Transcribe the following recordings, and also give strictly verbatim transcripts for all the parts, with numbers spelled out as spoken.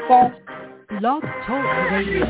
Blog Talk Radio.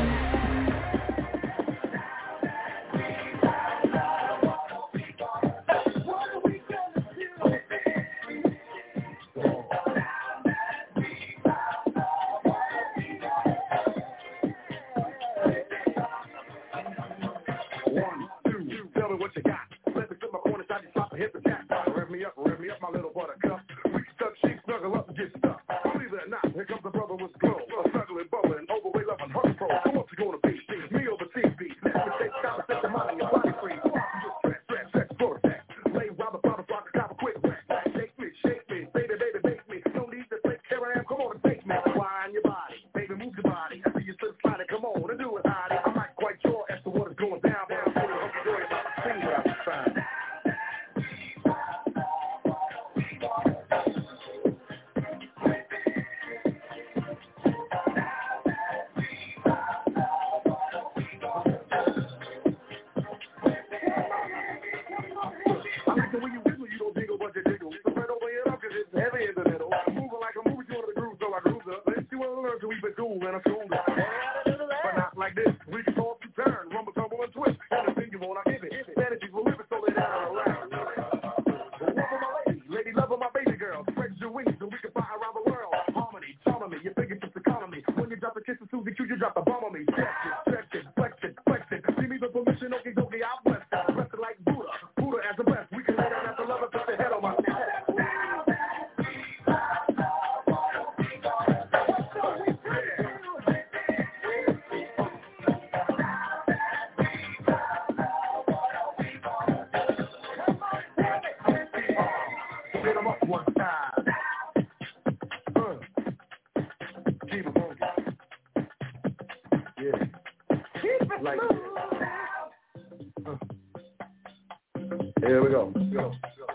Here we go. go.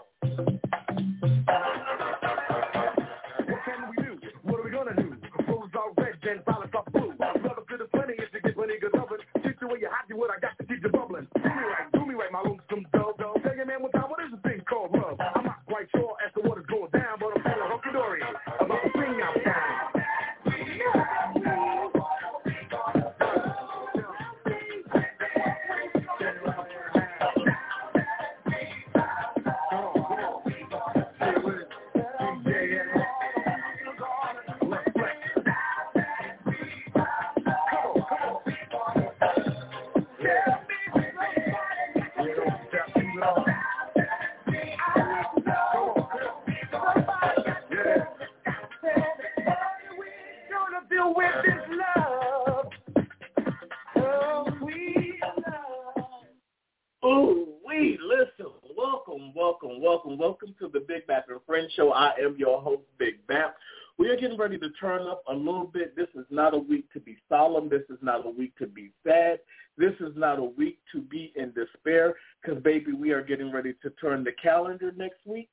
Show. I am your host, Big Bap. We are getting ready to turn up a little bit. This is not a week to be solemn. This is not a week to be sad. This is not a week to be in despair because, baby, we are getting ready to turn the calendar next week.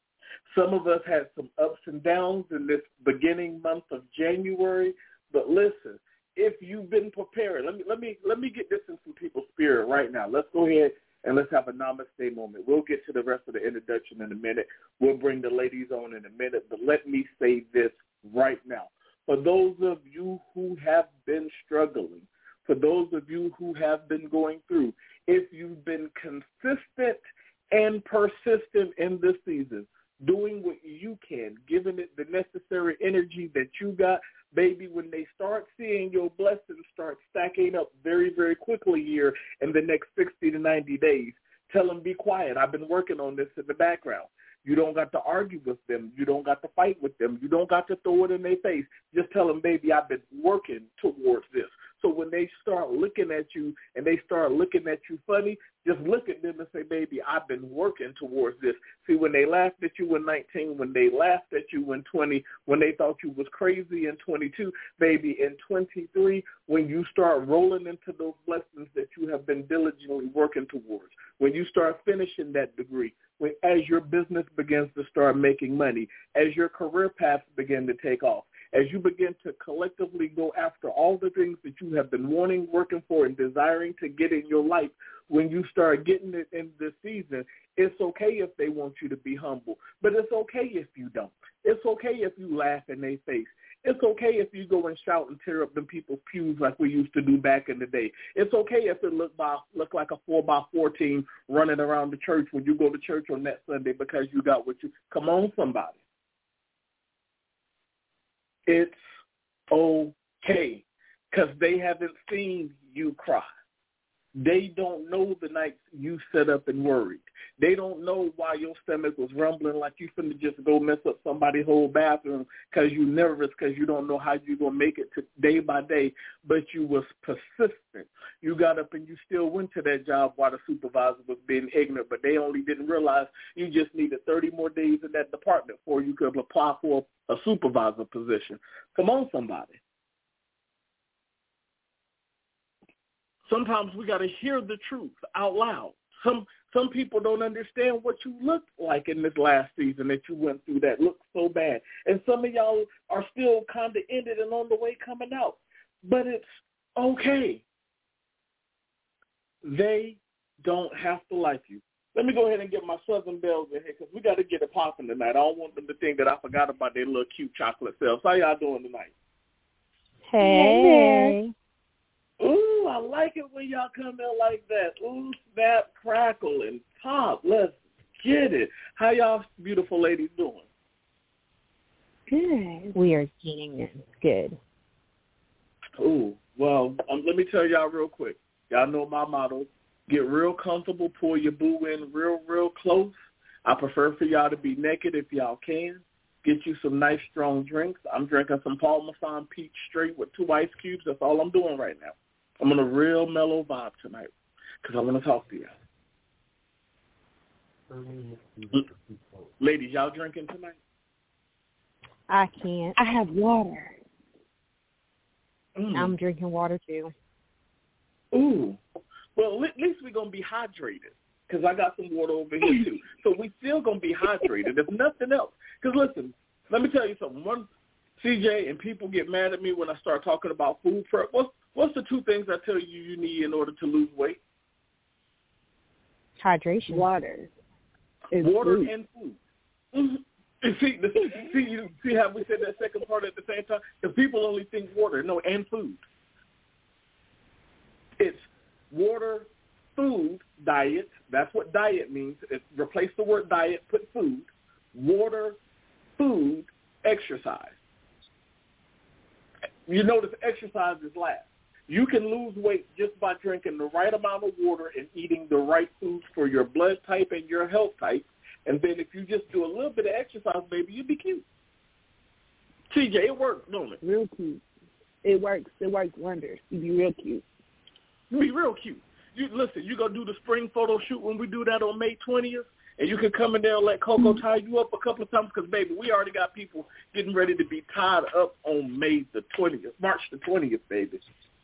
Some of us had some ups and downs in this beginning month of January, but listen, if you've been preparing, let me let me let me get this in some people's spirit right now. Let's go ahead and let's have a namaste moment. We'll get to the rest of the introduction in a minute. We'll bring the ladies on in a minute. But let me say this right now. For those of you who have been struggling, for those of you who have been going through, if you've been consistent and persistent in this season, doing what you can, giving it the necessary energy that you got, baby, when they start seeing your blessings start stacking up very, very quickly here in the next sixty to ninety days, tell them be quiet. I've been working on this in the background. You don't got to argue with them. You don't got to fight with them. You don't got to throw it in their face. Just tell them, baby, I've been working towards this. So when they start looking at you and they start looking at you funny, just look at them and say, baby, I've been working towards this. See, when they laughed at you in nineteen, when they laughed at you in twenty, when they thought you was crazy in twenty-two, baby, in twenty-three, when you start rolling into those blessings that you have been diligently working towards, when you start finishing that degree, when as your business begins to start making money, as your career paths begin to take off, as you begin to collectively go after all the things that you have been wanting, working for, and desiring to get in your life, when you start getting it in this season, it's okay if they want you to be humble, but it's okay if you don't. It's okay if you laugh in their face. It's okay if you go and shout and tear up them people's pews like we used to do back in the day. It's okay if it look by look like a four by four team running around the church when you go to church on that Sunday because you got what you. Come on, somebody. It's okay because they haven't seen you cry. They don't know the nights you set up and worried. They don't know why your stomach was rumbling like you finna just go mess up somebody's whole bathroom because you nervous because you don't know how you're going to make it to day by day, but you was persistent. You got up and you still went to that job while the supervisor was being ignorant, but they only didn't realize you just needed thirty more days in that department before you could apply for a supervisor position. Come on, somebody. Sometimes we got to hear the truth out loud. Some some people don't understand what you looked like in this last season that you went through that looked so bad. And some of y'all are still kind of in it and on the way coming out. But it's okay. They don't have to like you. Let me go ahead and get my Southern Bells in here because we got to get it popping tonight. I don't want them to think that I forgot about their little cute chocolate selves. How y'all doing tonight? Hey. Ooh, I like it when y'all come in like that. Ooh, snap, crackle, and pop. Let's get it. How y'all beautiful ladies doing? Good. We are getting it. Good. Ooh, well, um, let me tell y'all real quick. Y'all know my motto. Get real comfortable, pull your boo in real, real close. I prefer for y'all to be naked if y'all can. Get you some nice, strong drinks. I'm drinking some Paul Masson Peach Straight with two ice cubes. That's all I'm doing right now. I'm on a real mellow vibe tonight because I want to talk to y'all. Ladies, y'all drinking tonight? I can't. I have water. Mm. I'm drinking water, too. Ooh. Well, at least we're going to be hydrated because I got some water over here, too. So we still going to be hydrated, if nothing else. Because, listen, let me tell you something. One, C J, and people get mad at me when I start talking about food prep. What's, what's the two things I tell you you need in order to lose weight? Hydration. Water. It's water food. And food. Mm-hmm. And see, the, see, you see how we said that second part at the same time? Because people only think water. No, and food. It's water, food, diet. That's what diet means. It's replace the word diet, put food. Water, food, exercise. You notice exercise is last. You can lose weight just by drinking the right amount of water and eating the right foods for your blood type and your health type. And then if you just do a little bit of exercise, baby, you'll be cute. T J, it works, don't it? Real cute. It works. It works wonders. You be real cute. You be real cute. You listen, you gonna do the spring photo shoot when we do that on May twentieth, and you can come in there and let Coco tie you up a couple of times because, baby, we already got people getting ready to be tied up on May the twentieth, March the twentieth, baby.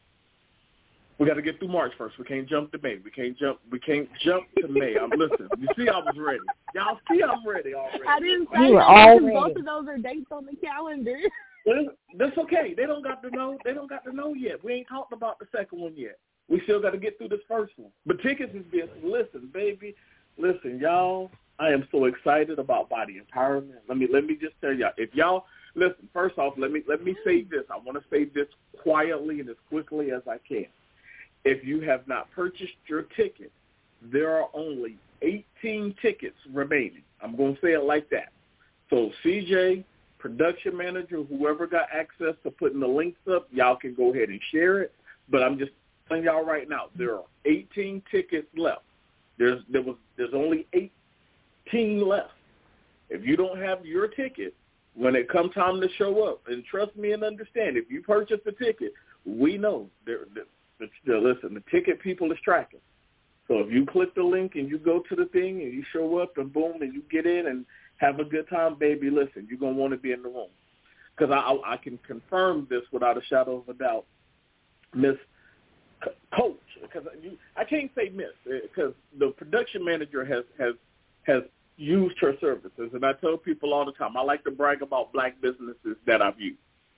We got to get through March first. We can't jump to May. We can't jump. We can't jump to May. I'm listening. You see, I was ready. Y'all see, I'm ready already. I didn't say you were that all because ready. both of those are dates on the calendar. That's okay. They don't got to know. They don't got to know yet. We ain't talked about the second one yet. We still got to get through this first one. But tickets is being, listen, baby, listen, y'all. I am so excited about body empowerment. Let me let me just tell y'all. If y'all listen, first off, let me let me say this. I want to say this quietly and as quickly as I can. If you have not purchased your ticket, there are only eighteen tickets remaining. I'm going to say it like that. So C J, production manager, whoever got access to putting the links up, y'all can go ahead and share it. But I'm just telling y'all right now, there are eighteen tickets left. There's there was there's only eighteen left. If you don't have your ticket, when it comes time to show up, and trust me and understand, if you purchase a ticket, we know there. Listen, the ticket people is tracking. So if you click the link and you go to the thing and you show up and boom and you get in and have a good time, baby, listen, you're going to want to be in the room. Because I, I, I can confirm this without a shadow of a doubt. Miss C- Coach, because you, I can't say Miss, because the production manager has, has, has used her services. And I tell people all the time, I like to brag about black businesses that I've used.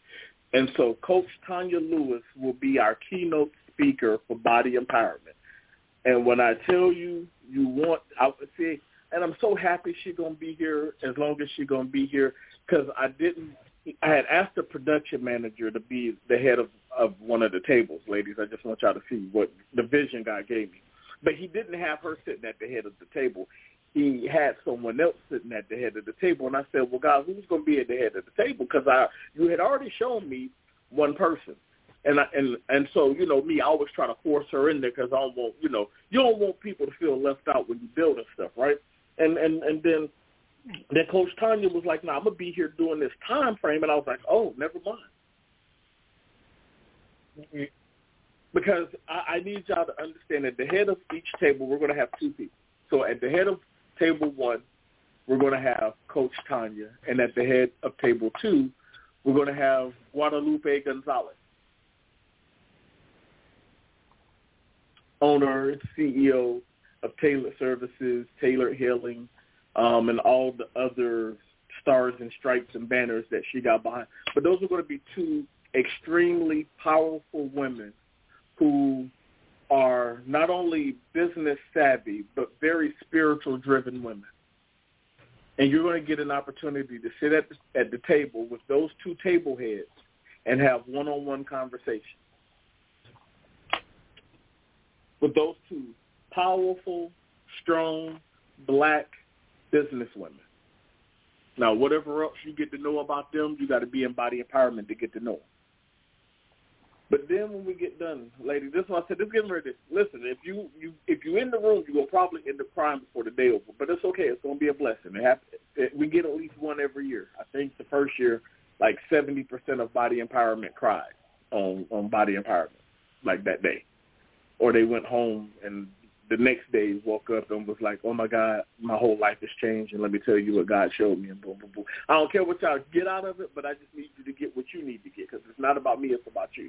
And so Coach Tanya Lewis will be our keynote speaker for body empowerment. And when I tell you, you want, I would say, and I'm so happy she's going to be here as long as she's going to be here, because I didn't, I had asked the production manager to be the head of, of one of the tables, ladies. I just want y'all to see what the vision God gave me. But he didn't have her sitting at the head of the table. He had someone else sitting at the head of the table. And I said, well, God, who's going to be at the head of the table? Because I, you had already shown me one person. And I, and and so, you know, me, I always try to force her in there because I don't want, you know, you don't want people to feel left out when you build and stuff, right? And and, and then then Coach Tanya was like, no, nah, I'm going to be here doing this time frame. And I was like, oh, never mind. Because I, I need y'all to understand at the head of each table, we're going to have two people. So at the head of table one, we're going to have Coach Tanya. And at the head of table two, we're going to have Guadalupe Gonzalez, owner and C E O of Tailored Services, Tailored Healing, um, and all the other stars and stripes and banners that she got behind. But those are going to be two extremely powerful women who are not only business savvy, but very spiritual driven women. And you're going to get an opportunity to sit at the, at the table with those two table heads and have one-on-one conversations with those two powerful, strong, black business women. Now, whatever else you get to know about them, you got to be in body empowerment to get to know them. But then when we get done, ladies, this is what I said, this is getting ready. Listen, if you, you if you're in the room, you're going to probably end up crying before the day over. But it's okay. It's going to be a blessing. It happens. It, we get at least one every year. I think the first year, like seventy percent of body empowerment cried on, on body empowerment, like that day. Or they went home and the next day woke up and was like, oh, my God, my whole life has changed, and let me tell you what God showed me, and boom, boom, boom. I don't care what y'all get out of it, but I just need you to get what you need to get, because it's not about me, it's about you.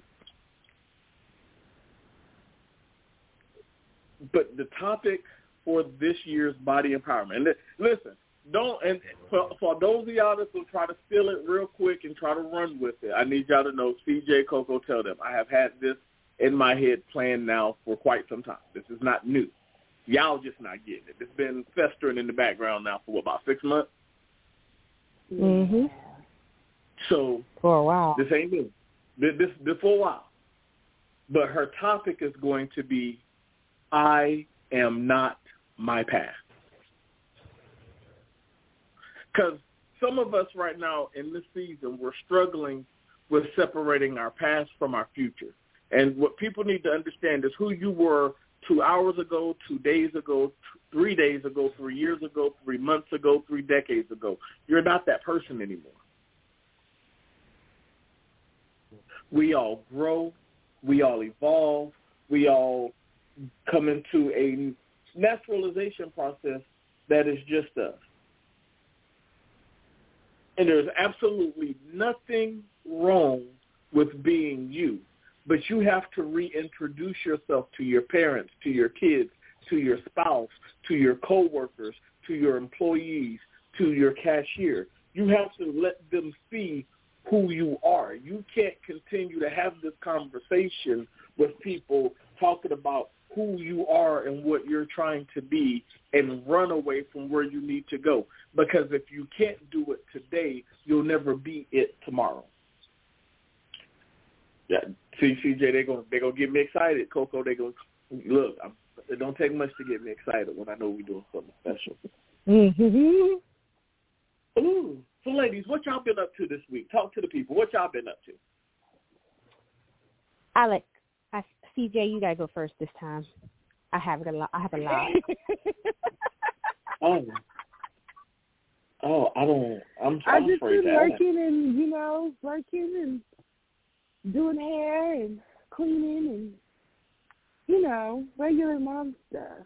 But the topic for this year's body empowerment, and listen, don't, and for, for those of y'all that will try to steal it real quick and try to run with it, I need y'all to know, C J Coco, tell them, I have had this in my head planned now for quite some time. This is not new. Y'all just not getting it. It's been festering in the background now for what, about six months? Mm-hmm. So for a while. This ain't new. This, this, this for a while. But her topic is going to be, I am not my past. Because some of us right now in this season, we're struggling with separating our past from our future. And what people need to understand is who you were two hours ago, two days ago, t- three days ago, three years ago, three months ago, three decades ago. You're not that person anymore. We all grow. We all evolve. We all come into a naturalization process that is just us. And there's absolutely nothing wrong with being you. But you have to reintroduce yourself to your parents, to your kids, to your spouse, to your coworkers, to your employees, to your cashier. You have to let them see who you are. You can't continue to have this conversation with people talking about who you are and what you're trying to be and run away from where you need to go. Because if you can't do it today, you'll never be it tomorrow. Yeah, see, C J, they're gonna they gonna get me excited. Coco, they go look. I'm, it don't take much to get me excited when I know we're doing something special. Mm-hmm. Ooh, so ladies, what y'all been up to this week? Talk to the people. What y'all been up to? Alex, I, C J, you gotta go first this time. I have a lot. I have a lot. oh, oh, I don't. I'm. I'm I just afraid been to working ask. and you know working and. doing hair and cleaning and, you know, regular mom stuff.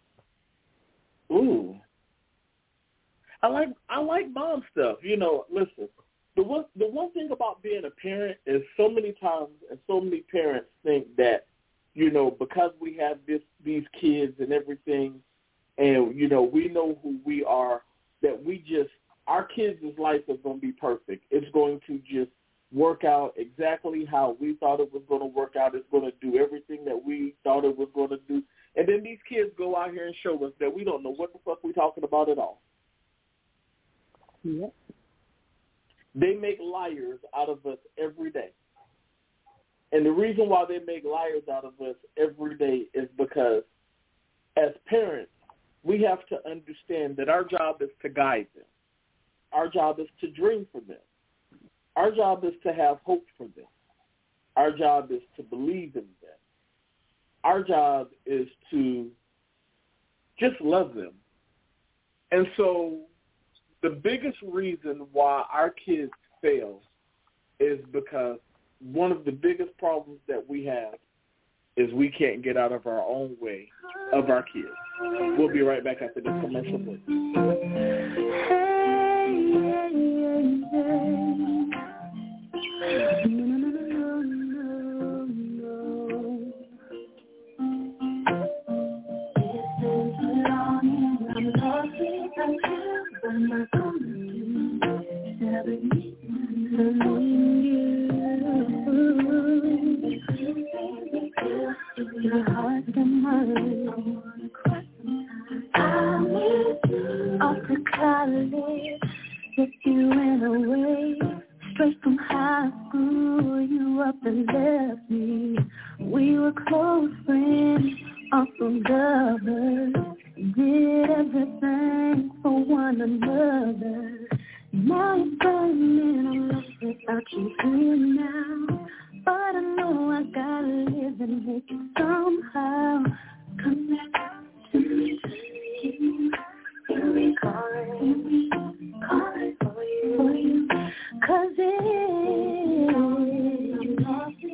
Ooh. I like I like mom stuff. You know, listen, the one the one thing about being a parent is so many times and so many parents think that, you know, because we have this these kids and everything and, you know, we know who we are, that we just, our kids' life is going to be perfect. It's going to just work out exactly how we thought it was going to work out. It's going to do everything that we thought it was going to do. And then these kids go out here and show us that we don't know what the fuck we're talking about at all. Yep. They make liars out of us every day. And the reason why they make liars out of us every day is because as parents, we have to understand that our job is to guide them. Our job is to dream for them. Our job is to have hope for them. Our job is to believe in them. Our job is to just love them. And so the biggest reason why our kids fail is because one of the biggest problems that we have is we can't get out of our own way of our kids. We'll be right back after this commercial break. Your heart and mine. I went off to college, if you went away, straight from high school, you up and left me. We were close friends, also lovers, did everything for one another. Now you're burning a love without you here now. But I know I gotta live and make it somehow. Come back to me, you'll be calling, calling for you, for you. Cause it is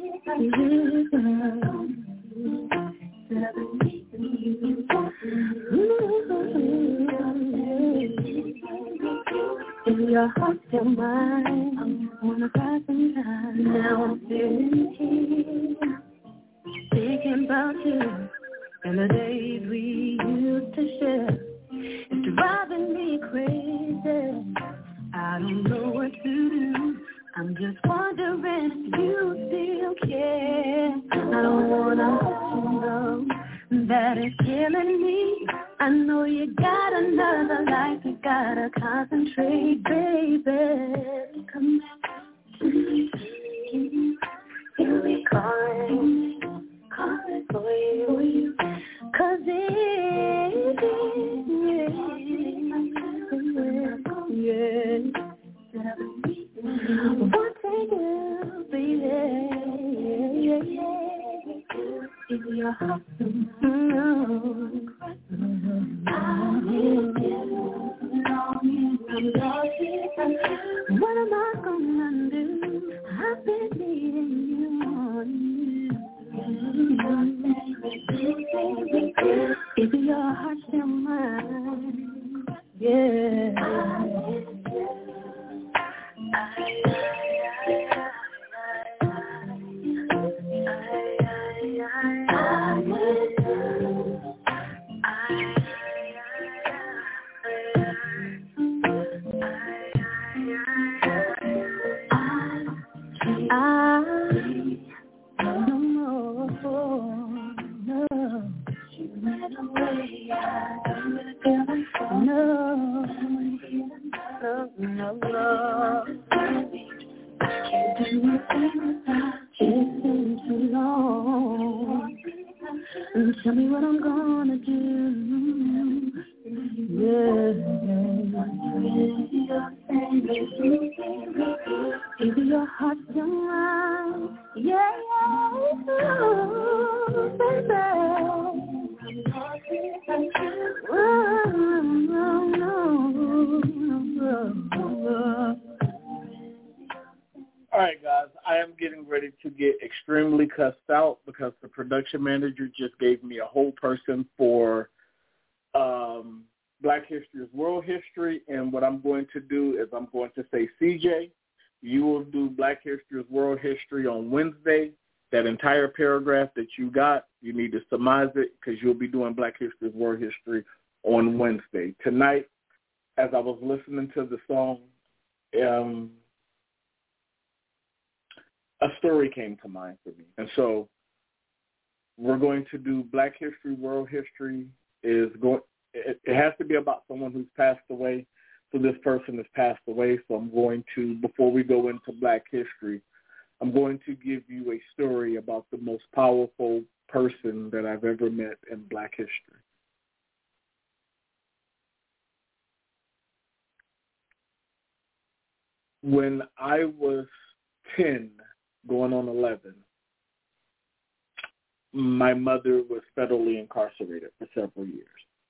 in your heart, your mind, wanna cry sometimes. Now I'm feeling here, thinking about you and the days we used to share. It's driving me crazy. I don't know what to do. I'm just wondering if you still care. I don't wanna let you know that it's killing me. I know you got another life, you gotta concentrate, baby. Come back to me, you'll be calling, calling for you, cause it is, yeah. One thing will be there, yeah, yeah. If your heart no. What am I gonna do? I've been needing you. If your heart's still mine, yeah. Tell me what I'm gonna do. Yeah. Maybe your heart's your mind. Yeah, yeah. Ooh, baby. Oh, no, no, no. All right, guys, I am getting ready to get extremely cussed out because the production manager just gave me a whole person for um, Black History is World History, and what I'm going to do is I'm going to say, C J, you will do Black History is World History on Wednesday. That entire paragraph that you got, you need to surmise it because you'll be doing Black History is World History on Wednesday. Tonight, as I was listening to the song, um, a story came to mind for me. And so we're going to do Black History, World History. Is going. It, it has to be about someone who's passed away. So this person has passed away. So I'm going to, before we go into Black History, I'm going to give you a story about the most powerful person that I've ever met in Black history. When I was ten, going on eleven, my mother was federally incarcerated for several years.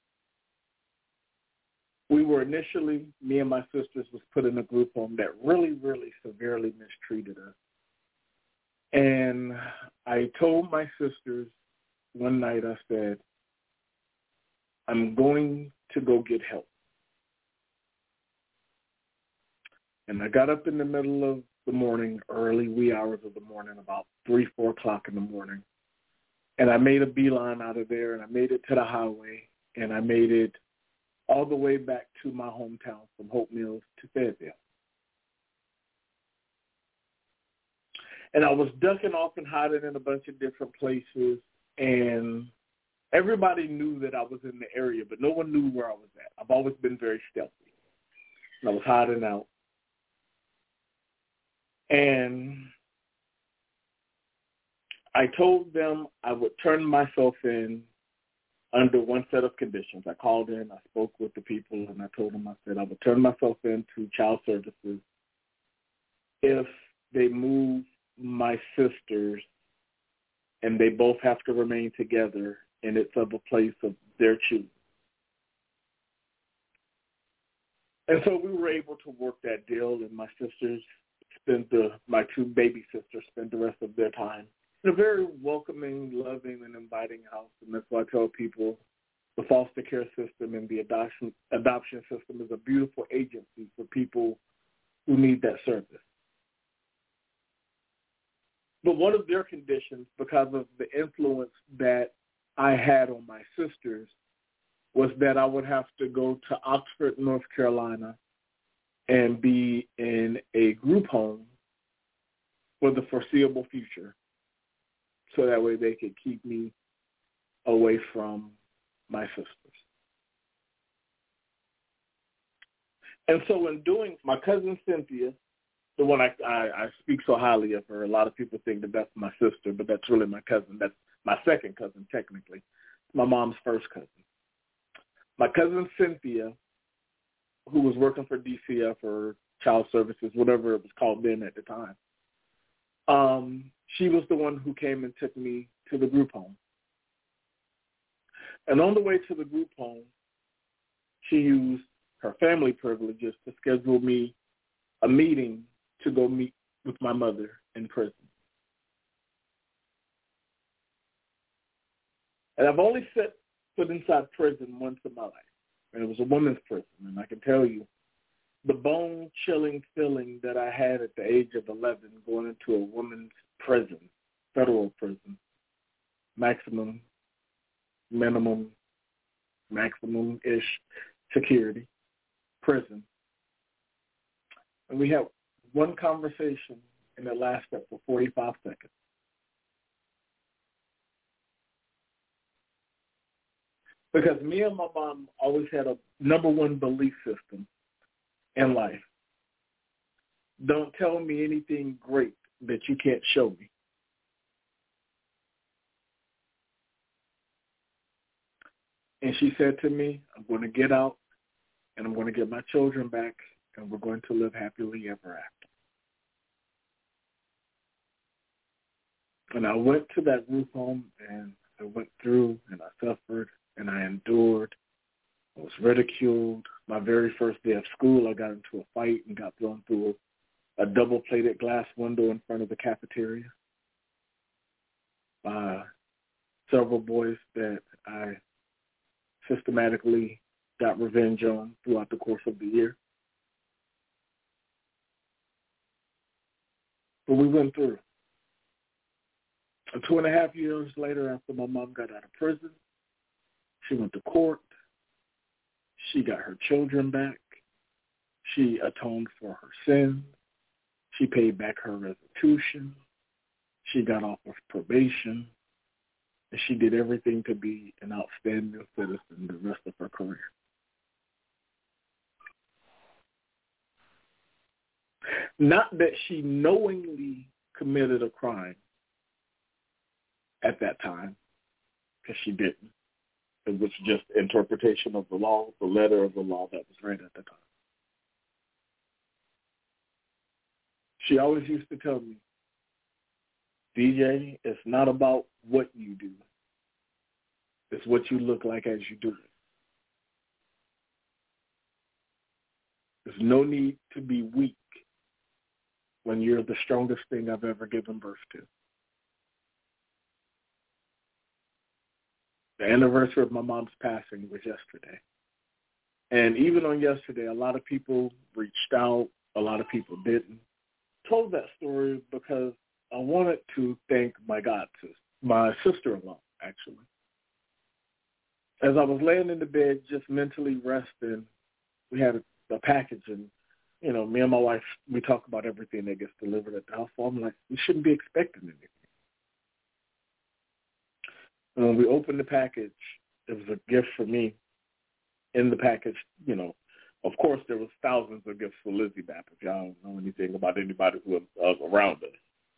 We were initially, me and my sisters, was put in a group home that really, really severely mistreated us. And I told my sisters one night, I said, I'm going to go get help. And I got up in the middle of the morning, early wee hours of the morning, about three, four o'clock in the morning. And I made a beeline out of there, and I made it to the highway, and I made it all the way back to my hometown from Hope Mills to Fayetteville. And I was ducking off and hiding in a bunch of different places, and everybody knew that I was in the area, but no one knew where I was at. I've always been very stealthy. And I was hiding out. And I told them I would turn myself in under one set of conditions. I called in, I spoke with the people, and I told them, I said, I would turn myself in to child services if they move my sisters and they both have to remain together and it's of a place of their choosing. And so we were able to work that deal, and my sisters spent the, my two baby sisters spent the rest of their time in a very welcoming, loving, and inviting house. And that's why I tell people the foster care system and the adoption adoption system is a beautiful agency for people who need that service. But one of their conditions, because of the influence that I had on my sisters, was that I would have to go to Oxford, North Carolina, and be in a group home for the foreseeable future, so that way they could keep me away from my sisters. And so in doing, my cousin Cynthia, the one I, I, I speak so highly of her, a lot of people think that that's my sister, but that's really my cousin. That's my second cousin, technically. My mom's first cousin. My cousin Cynthia, who was working for D C F or Child Services, whatever it was called then at the time, um, she was the one who came and took me to the group home. And on the way to the group home, she used her family privileges to schedule me a meeting to go meet with my mother in prison. And I've only set foot inside prison once in my life, and it was a women's prison. And I can tell you, the bone-chilling feeling that I had at the age of eleven going into a women's prison, federal prison, maximum, minimum, maximum-ish security prison. And we had one conversation, and it lasted for forty-five seconds. Because me and my mom always had a number one belief system in life. Don't tell me anything great that you can't show me. And she said to me, I'm going to get out, and I'm going to get my children back, and we're going to live happily ever after. And I went to that group home, and I went through, and I suffered, and I endured. I was ridiculed. My very first day of school, I got into a fight and got thrown through a, a double-plated glass window in front of the cafeteria by several boys that I systematically got revenge on throughout the course of the year. But we went through. And two and a half years later, after my mom got out of prison, she went to court. She got her children back. She atoned for her sins. She paid back her restitution. She got off of probation, and she did everything to be an outstanding citizen the rest of her career. Not that she knowingly committed a crime at that time, because she didn't. It was just interpretation of the law, the letter of the law that was read at the time. She always used to tell me, D J, it's not about what you do. It's what you look like as you do it. There's no need to be weak when you're the strongest thing I've ever given birth to. The anniversary of my mom's passing was yesterday. And even on yesterday, a lot of people reached out. A lot of people didn't. Told that story because I wanted to thank my god sis, my sister-in-law, actually. As I was laying in the bed, just mentally resting, we had a, a package, and, you know, me and my wife, we talk about everything that gets delivered at the house. So I'm like, we shouldn't be expecting anything. And when we opened the package, it was a gift for me. In the package, you know, of course, there was thousands of gifts for Lizzie Bapp, if y'all don't know anything about anybody who was around us.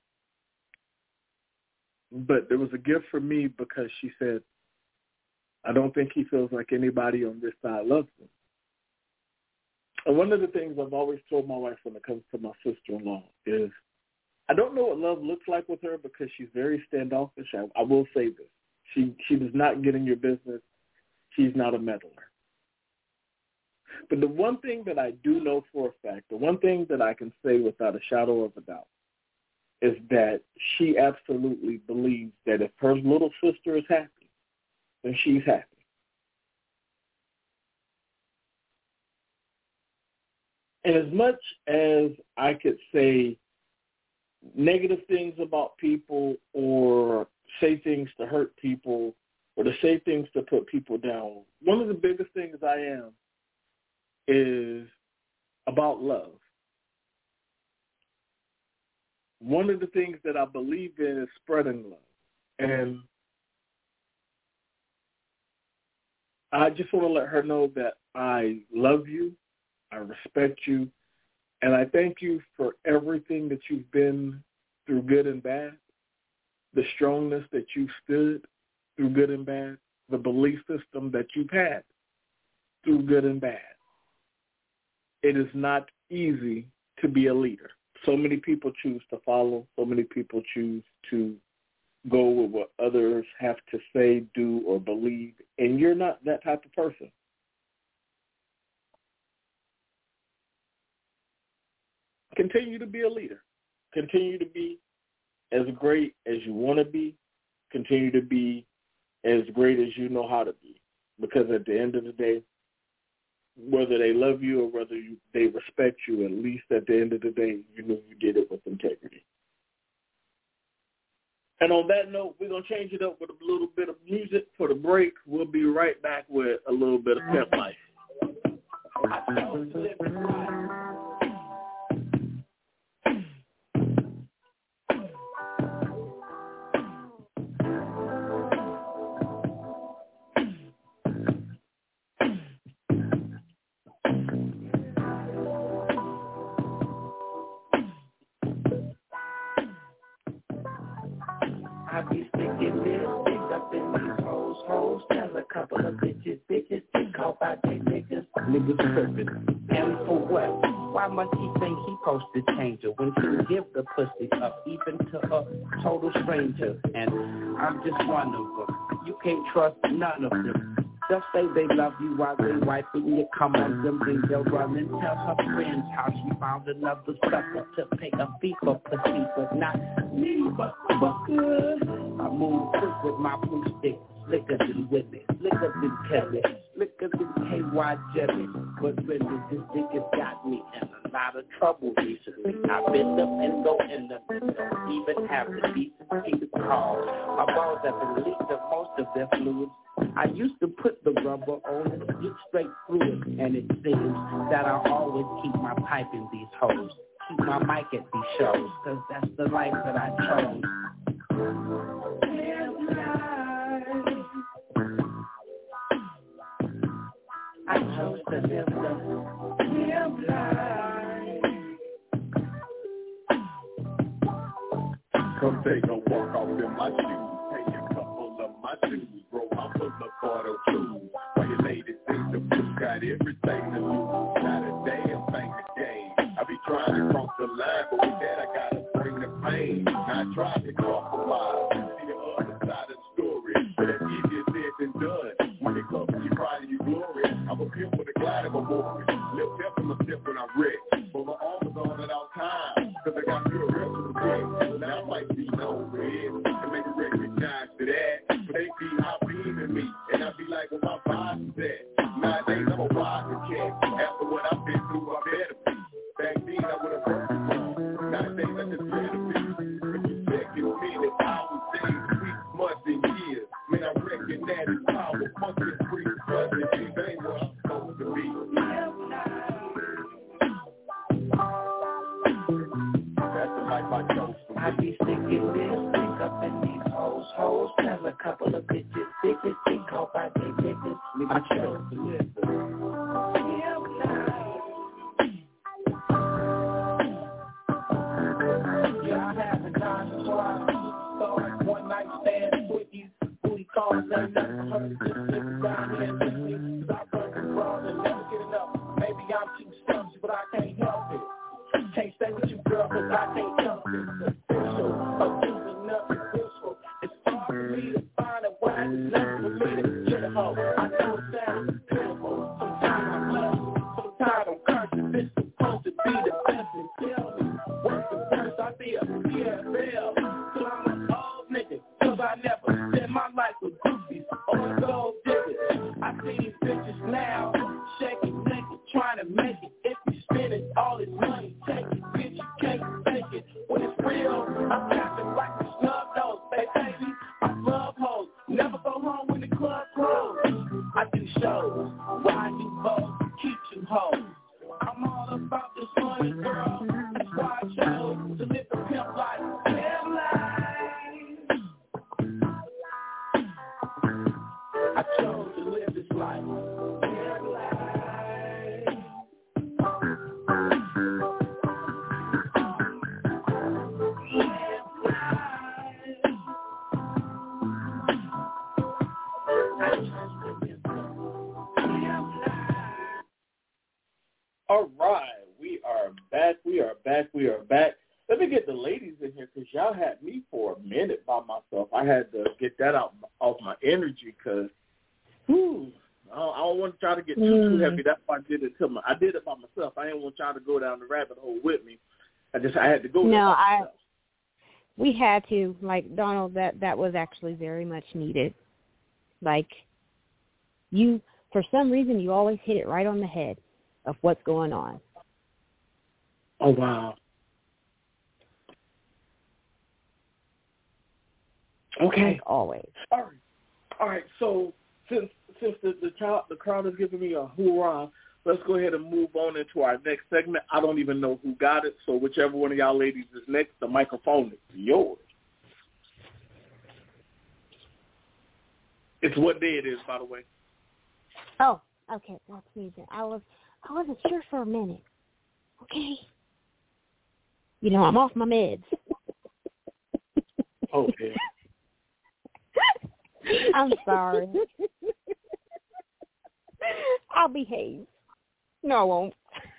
But there was a gift for me because she said, I don't think he feels like anybody on this side loves him. And one of the things I've always told my wife when it comes to my sister-in-law is I don't know what love looks like with her because she's very standoffish. I, I will say this. She she does not get in your business. She's not a meddler. But the one thing that I do know for a fact, the one thing that I can say without a shadow of a doubt, is that she absolutely believes that if her little sister is happy, then she's happy. And as much as I could say negative things about people or say things to hurt people or to say things to put people down, one of the biggest things I am is about love. One of the things that I believe in is spreading love. And I just want to let her know that I love you, I respect you, and I thank you for everything that you've been through good and bad, the strongness that you've stood through good and bad, the belief system that you've had through good and bad. It is not easy to be a leader. So many people choose to follow. So many people choose to go with what others have to say, do, or believe, and you're not that type of person. Continue to be a leader. Continue to be as great as you want to be. Continue to be as great as you know how to be. Because at the end of the day, whether they love you or whether you, they respect you, at least at the end of the day, you know you did it with integrity. And on that note, we're going to change it up with a little bit of music for the break. We'll be right back with a little bit of Pimp Life. I be sticking lipstick up in these hoes, hoes. Tell a couple of bitches, bitches, get caught by they niggas. Niggas tripping. And for what? Why must he think he supposed to change her when he give the pussy up even to a total stranger? And I'm just one of them. You can't trust none of them. They'll say they love you while they wiping you come on them. Then they'll run and tell her friends how she found another sucker to pay a fee for pussy, but not me, but fucker. I move quick with my blue stick, slicker than Whitney, slicker than Kelly, slicker than K Y Jelly. But really, this dick has got me in a lot of trouble recently. I bend up and go in the don't even have the decency to call. My balls have been leaked of most of their fluids. I used to put the rubber on and get straight through it, and it seems that I always keep my pipe in these holes, keep my mic at these shows, cause that's the life that I chose. walk off in my shoes. Take a couple of my shoes, bro. I'm full of Carter too. Why you ladies think the blue got everything to lose? Not a damn thing to gain. I be trying to cross the line, but with that I gotta bring the pain. Now I tried to cross the line. See the other side of the story. But it's easier said than done. When it comes to you pride and you glory, I'm a pimp with a glide of a boy. Lip step in my step when I wreck. But my arm is on at all times. Cause I got good reps in the bed. Now I might be no red. To make a recognize to that. But they be hot beaming me. And I be like, well, my vibe's at. Nowadays I'm a wiser cat. After what I've been through, I better be. Back then I would have worked wrong. Nowadays I just better be. If you check it, minutes, hours, days, weeks, months, and years. Man, I reckon that is power. Function free, trust, and these ain't what I'm supposed to be. That's the life I chose for me. I be sticking lipstick up in these hoes, hoes. Tell a couple of bitches, bitches, think off by they bitches. I chose to live. Yeah, I have a nine to five. So one night stand with these booty calls. Ain't nothing for her to just slip down here and lick me. Cause I run the world and never get enough. Maybe I'm too selfish, but I can't help it. Can't stay with you, girl, cause I can't help it. Official, I'm doing nothing useful. It's hard for me to find a way. Nothing for me to get a hoe. I know it sounds pitiful. Sometimes I'm blessed. Sometimes I'm cursed. It's supposed to be the best. And tell me, what's the best? I be a P F L. Till I'm an old nigga. Cause I never spent my life with goofies or gold diggers. I see these bitches now, shaking naked, trying to make it. If you spend it, all this money, take it, bitch, you can't fake it. When it's real, I'm tapping like a snub nose. Hey, baby, I love hoes. Never go home when the club closed. I do shows, where I do both, keep you hoes. I'm all about this money, girl. That's why I chose to live the pimp life. Pimp life. I chose to live this life. Pimp life. All right, we are back, we are back, we are back. Let me get the ladies in here because y'all had me for a minute by myself. I had to get that out off my energy because, whew, I don't, I don't want y'all to get too, mm. too heavy. That's why I did it to my, I did it by myself. I didn't want y'all to go down the rabbit hole with me. I just, I had to go. No, I, myself. we had to, like, Donald, that, that was actually very much needed. Like, you, for some reason, you always hit it right on the head of what's going on. Oh, wow. Okay. Like always. All right. All right. So since since the the, child, the crowd is giving me a hoorah, let's go ahead and move on into our next segment. I don't even know who got it, so whichever one of y'all ladies is next, the microphone is yours. It's what day it is, by the way. Oh, okay. That's me then. I was I wasn't sure for a minute. Okay. You know, I'm off my meds. Oh, yeah. I'm sorry. I'll behave. No, I won't.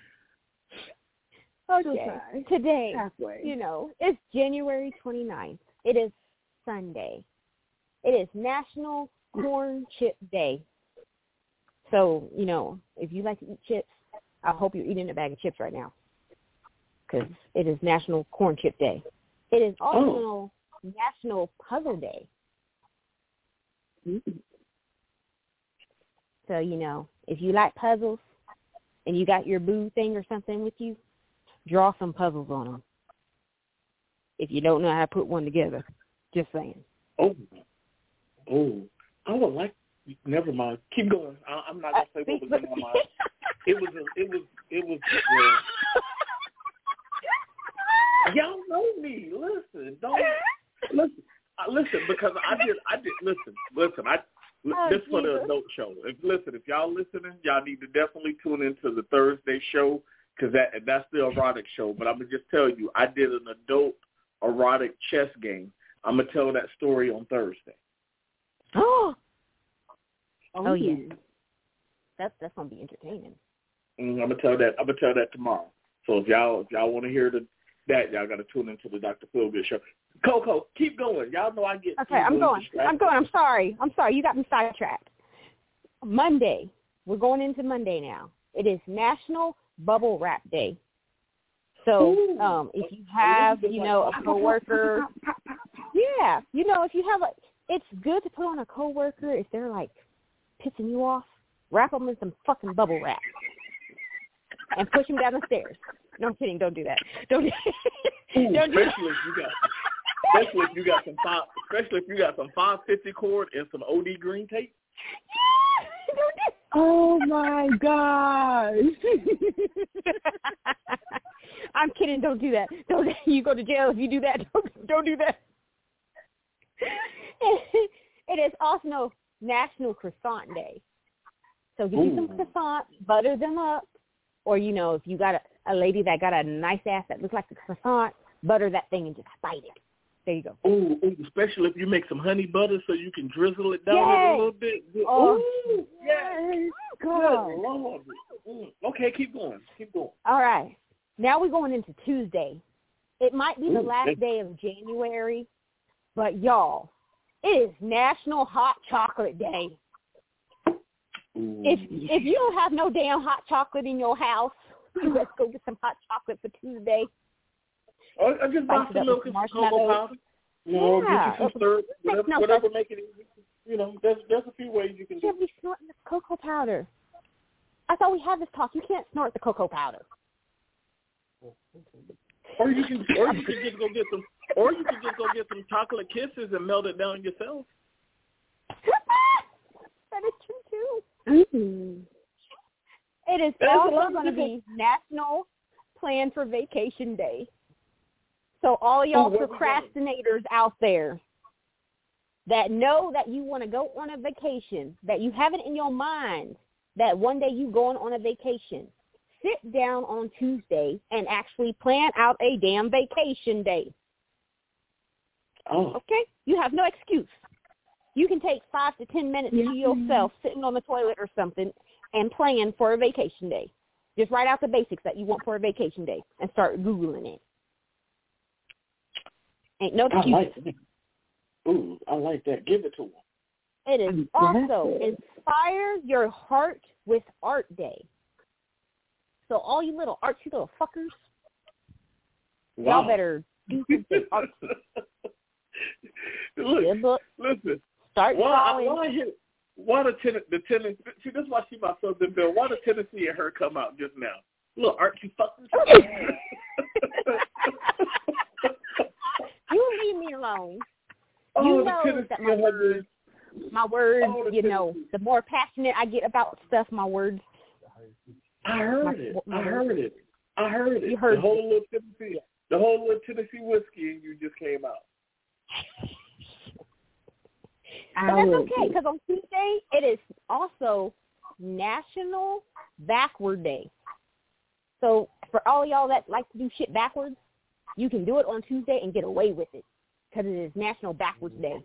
Okay. Today, Halfway. you know, it's January twenty-ninth. It is Sunday. It is National Corn Chip Day. So, you know, if you like to eat chips, I hope you're eating a bag of chips right now because it is National Corn Chip Day. It is also oh. National Puzzle Day. Mm-hmm. So, you know, if you like puzzles and you got your boo thing or something with you, draw some puzzles on them. If you don't know how to put one together, just saying. Oh, oh, I would like. Never mind. Keep going. I, I'm not gonna say what was in my mind. It was. A, it was. It was. Uh, y'all know me. Listen, don't listen. Uh, listen, because I did. I did. Listen, listen. I. Oh, this for the adult show. If listen, if y'all listening, y'all need to definitely tune into the Thursday show because that that's the erotic show. But I'm gonna just tell you, I did an adult erotic chess game. I'm gonna tell that story on Thursday. Oh, oh yeah, that's that's gonna be entertaining. Mm, I'm gonna tell that. I'm gonna tell that tomorrow. So if y'all if y'all want to hear the that, y'all got to tune into the Doctor Feelgood show. Coco, keep going. Y'all know I get. Okay, I'm going. Distracted. I'm going. I'm sorry. I'm sorry. You got me sidetracked. Monday. We're going into Monday now. It is National Bubble Wrap Day. So um, if you have, you know, a coworker, yeah, you know, if you have a, it's good to put on a coworker if they're like pissing you off. Wrap them in some fucking bubble wrap and push them down the stairs. No, I'm kidding. Don't do that. Don't. Ooh, don't do especially that. if you got, especially if you got some five, especially if you got some five fifty cord and some O D green tape. Yeah, don't do. Oh my gosh. I'm kidding. Don't do that. Don't. You go to jail if you do that. Don't. Don't do that. It is also National Croissant Day. So get you some croissants, butter them up, or you know, if you got a, a lady that got a nice ass that looks like a croissant, butter that thing and just bite it. There you go. Ooh, ooh, especially if you make some honey butter so you can drizzle it down yes. a little bit. Oh, ooh, yes. God. Good Lord. Mm. Okay, keep going. Keep going. All right. Now we're going into Tuesday. It might be the ooh, last day of January, but y'all, it is National Hot Chocolate Day. Ooh. If if you don't have no damn hot chocolate in your house, let's go get some hot chocolate for Tuesday. Or, or just buy some milk and some cocoa powder. You know, yeah. get you some syrup, whatever, no whatever make it easy. You know, there's there's a few ways you can do it. You can't be snorting the cocoa powder. I thought we had this talk. You can't snort the cocoa powder. Or you can, or you can just go get some, or you can just go get some chocolate kisses and melt it down yourself. That is true too. Mm-hmm. It is There's also going to be National Plan for Vacation Day. So all y'all oh, procrastinators out there that know that you want to go on a vacation, that you have it in your mind that one day you going on a vacation, sit down on Tuesday and actually plan out a damn vacation day. Oh. Okay? You have no excuse. You can take five to ten minutes yeah. to yourself sitting on the toilet or something and plan for a vacation day. Just write out the basics that you want for a vacation day and start Googling it. Ain't no excuse. I like that. Ooh, I like that. Give it to them. It is also Inspire Your Heart with Art Day. So all you little artsy little fuckers, wow. y'all better do something artsy. Look, book. Listen. Start why, why, hit, why the tenant, the tenant, see, this is why she my Southern Bill. Why the Tennessee and her come out just now? Little artsy fuckers. You leave me alone. Oh, you know that my words, my words, oh, you Tennessee. know, the more passionate I get about stuff, my words. I heard my, it. My I heard it. I heard it. You heard the whole it. little Tennessee, the whole little Tennessee whiskey, and you just came out. But that's okay, because on Tuesday, it is also National Backward Day. So for all of y'all that like to do shit backwards, you can do it on Tuesday and get away with it, because it is National Backwards Day.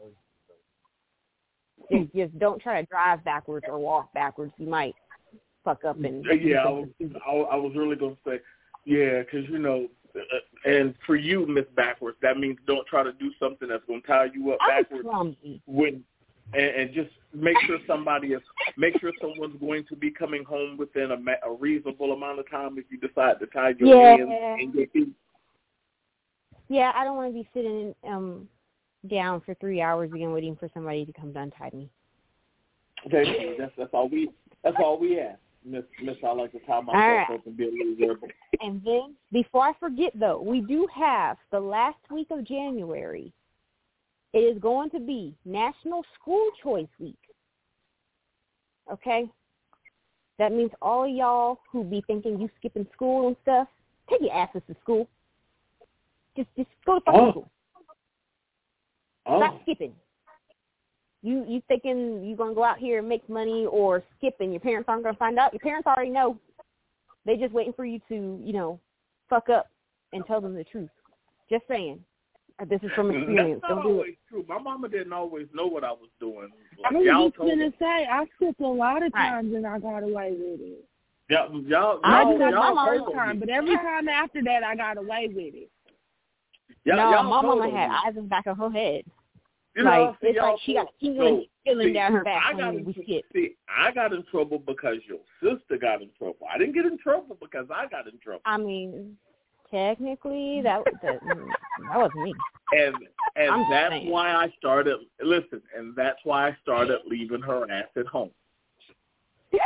Just, just don't try to drive backwards or walk backwards. You might fuck up. And yeah, I was, I, I was really going to say, yeah, because, you know, Uh, and for you, Miss Backwards, that means don't try to do something that's going to tie you up backwards. When and, and just make sure somebody is, make sure someone's going to be coming home within a, a reasonable amount of time if you decide to tie your yeah. hands and your feet. Yeah, I don't want to be sitting um down for three hours again waiting for somebody to come to untie me. Okay, that's that's all we that's all we ask. Miss, Miss, I like to tie myself right. up and be a little verbal. And then, before I forget, though, we do have the last week of January. It is going to be National School Choice Week. Okay? That means all of y'all who be thinking you skipping school and stuff, take your asses to school. Just, just go to fucking oh. school. Oh. Stop skipping. You you thinking you're going to go out here and make money or skip and your parents aren't going to find out? Your parents already know. They're just waiting for you to, you know, fuck up and tell them the truth. Just saying. This is from experience. That's not Don't do always it. true. My mama didn't always know what I was doing. Like, I was y'all just told gonna me. say I skipped a lot of Right. times and I got away with it. Y'all, y'all, I y'all, did y'all my told First time, me. but every time after that I got away with it. Y'all, no, y'all my told mama had me. eyes in the back of her head. You like know, see, it's y'all like she got told- tingling no, feeling see, down her back I got when we in, skipped. see, I got in trouble because your sister got in trouble. I didn't get in trouble because I got in trouble. I mean, technically, that that, that was me. And and I'm just that's saying. why I started. Listen, and that's why I started leaving her ass at home. Because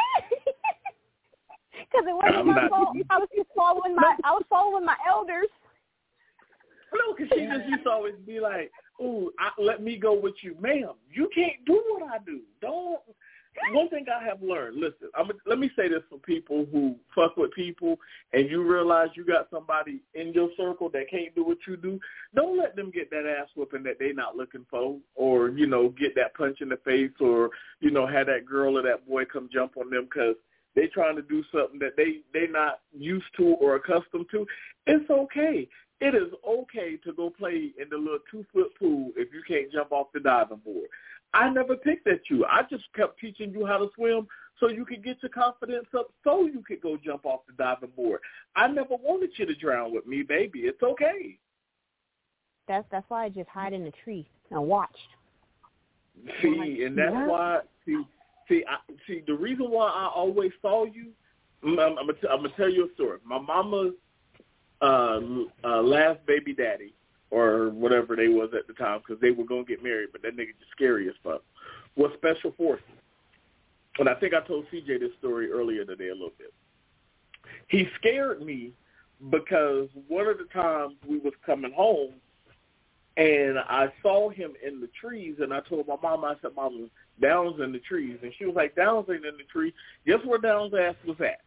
it wasn't I'm my not- fault. I was just following my. I was following my elders. No, because she just used to always be like, "Ooh, I, let me go with you, ma'am. You can't do what I do. Don't." One thing I have learned. Listen, I'm, let me say this for people who fuck with people, and you realize you got somebody in your circle that can't do what you do. Don't let them get that ass whooping that they not looking for, or you know, get that punch in the face, or you know, have that girl or that boy come jump on them because they trying to do something that they they not used to or accustomed to. It's okay. It is okay to go play in the little two-foot pool if you can't jump off the diving board. I never picked at you. I just kept teaching you how to swim so you could get your confidence up so you could go jump off the diving board. I never wanted you to drown with me, baby. It's okay. That's that's why I just hide in the tree and watched. See, and that's Yeah. why, see, see, I, see, the reason why I always saw you, I'm, I'm, I'm going to tell you a story. My mama's uh, uh, last baby daddy, or whatever they was at the time, because they were going to get married, but that nigga just scary as fuck, was Special Forces. And I think I told C J this story earlier today a little bit. He scared me because one of the times we was coming home, and I saw him in the trees, and I told my mom, I said, Mama, Downs in the trees. And she was like, Downs ain't in the tree. Guess where Downs' ass was at?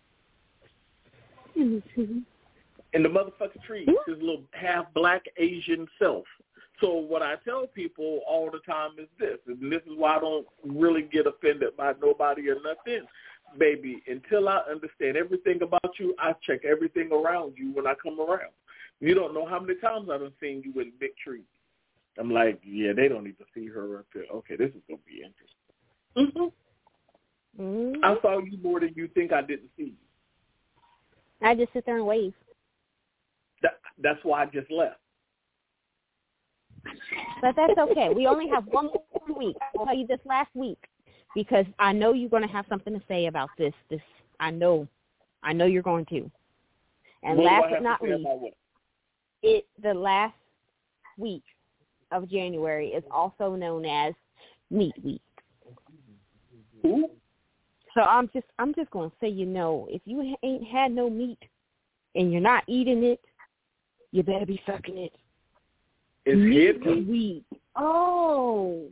In the motherfucking trees, his little half-black Asian self. So what I tell people all the time is this, and this is why I don't really get offended by nobody or nothing. Baby, until I understand everything about you, I check everything around you when I come around. You don't know how many times I've seen you in big trees. I'm like, yeah, they don't even see her up there. Okay, this is going to be interesting. Mm-hmm. Mm-hmm. I saw you more than you think I didn't see you. I just sit there and wave. That, that's why I just left. But that's okay. We only have one more week. I'll tell you this last week because I know you're going to have something to say about this. This I know. I know you're going to. And What last do I but have not to say least, about what? it the last week of January is also known as Meat Week. Who? So I'm just I'm just going to say, you know, if you ain't had no meat and you're not eating it, you better be sucking it. It's Meat hidden? Week. Oh.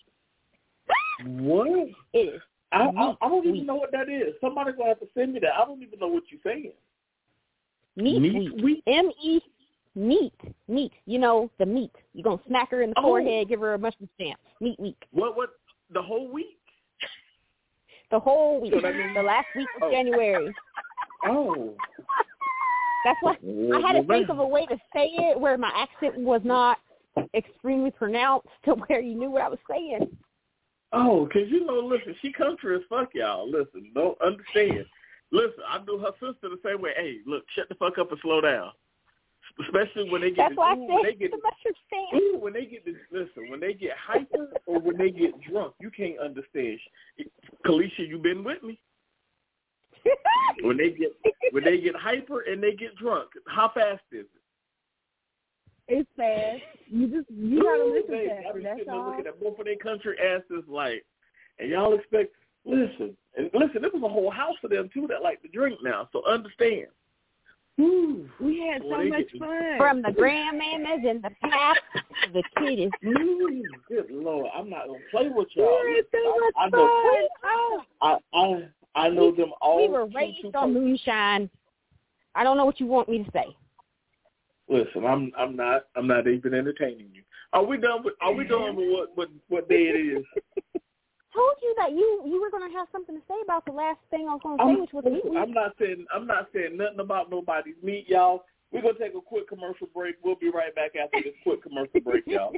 What? It is. I, I, I don't even Week. know what that is. Somebody's going to have to send me that. I don't even know what you're saying. Meat, Meat Week. Week? M E meat. Meat. You know, the meat. You're going to smack her in the Oh. forehead, give her a mushroom stamp. Meat Week. What? What? The whole week? The whole week. So that means- The last week of Oh. January. Oh. That's why I had to think of a way to say it where my accent was not extremely pronounced to where you knew what I was saying. Oh, because, you know, listen, she country as fuck, y'all. Listen, don't understand. Listen, I do her sister the same way. Hey, look, shut the fuck up and slow down. Especially when they get That's the, why ooh, I when they said get the mushroom stamp. ooh, when they get the, listen, when they get hyper or when they get drunk, you can't understand. Kalisha, you been with me? When they get when they get hyper and they get drunk, how fast is it? It's fast. You just you gotta Ooh, listen baby, I faster. be That's sitting there all. looking at both of their country asses like, and y'all expect, listen, and listen, there was a whole house of them too that like to drink now, so understand. Ooh, We had boy, so they much get- fun. From the grandmamas and the paps to the kiddies. Ooh, good Lord, I'm not gonna play with we y'all. had so much I, I fun. know, Oh. I, I, I know them all. We were too, raised too on close. moonshine. I don't know what you want me to say. Listen, I'm, I'm not, I'm not even entertaining you. Are we done with? Are we done with what, what, what day it is? Told you that you you were going to have something to say about the last thing I was going to say, I'm, which was meat listen, week. I'm not saying, I'm not saying nothing about nobody's meat, y'all. We're going to take a quick commercial break. We'll be right back after this quick commercial break, y'all.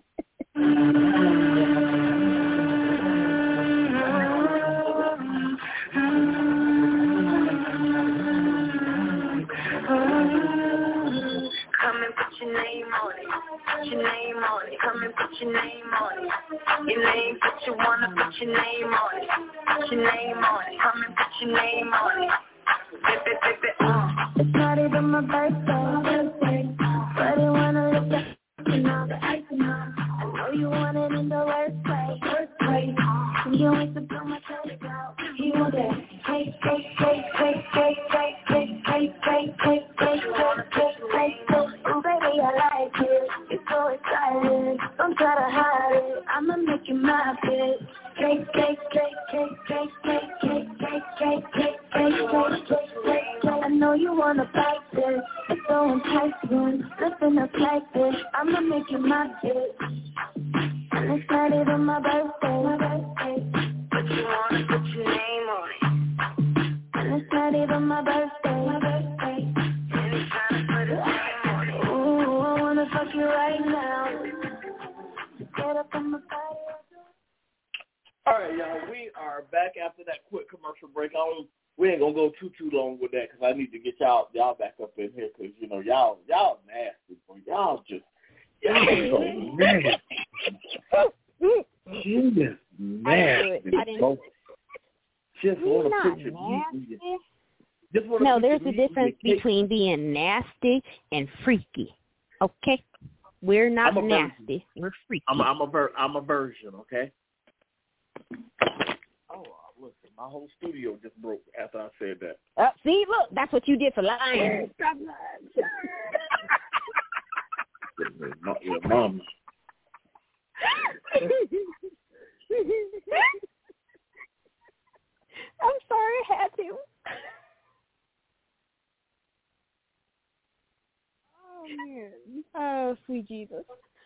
Come and put your name on it. Put your name on it. Come and put your name on it. Your name, put you wanna put your name on it. Put your name on it. Come and put your name on it. Bip, bip, bip, bip, uh. It's not even my birthday, but I wanna look at you now. I know you want it in the worst way. Worst way. You ain't to put my chest out. You want that? Hey, hey, hey, hey, hey, hey, hey, hey, hey, hey, hey, hey, oh baby, I like it. You're so excited. Don't try to hide it. I'ma make you my bitch. Cake, cake, cake, cake, cake, cake, cake, cake, cake, cake, cake, cake, cake. I know you wanna fight this. It's so enticing. Listen up like this. I'ma make you my bitch. And it's not even my birthday. My birthday. But you wanna put your name on it. And it's not even my birthday. My birthday. And it's time to put a name on it. Ooh, I wanna fuck you right now. Get up on my body. All right, y'all, we are back after that quick commercial break. I don't, we ain't going to go too, too long with that because I need to get y'all y'all back up in here because, you know, y'all y'all nasty. Boy. Y'all just, y'all so nasty. You just nasty. Just want to put your meat Just wanna No, put there's your a difference between being nasty and freaky, okay? We're not nasty. We're freaky. I'm a, I'm, a ver- I'm a version, okay? Oh, listen, my whole studio just broke after I said that. Uh, see, look, that's what you did for lying. Stop lying. Your mom. I'm sorry, I had to. Oh, man. Oh, sweet Jesus.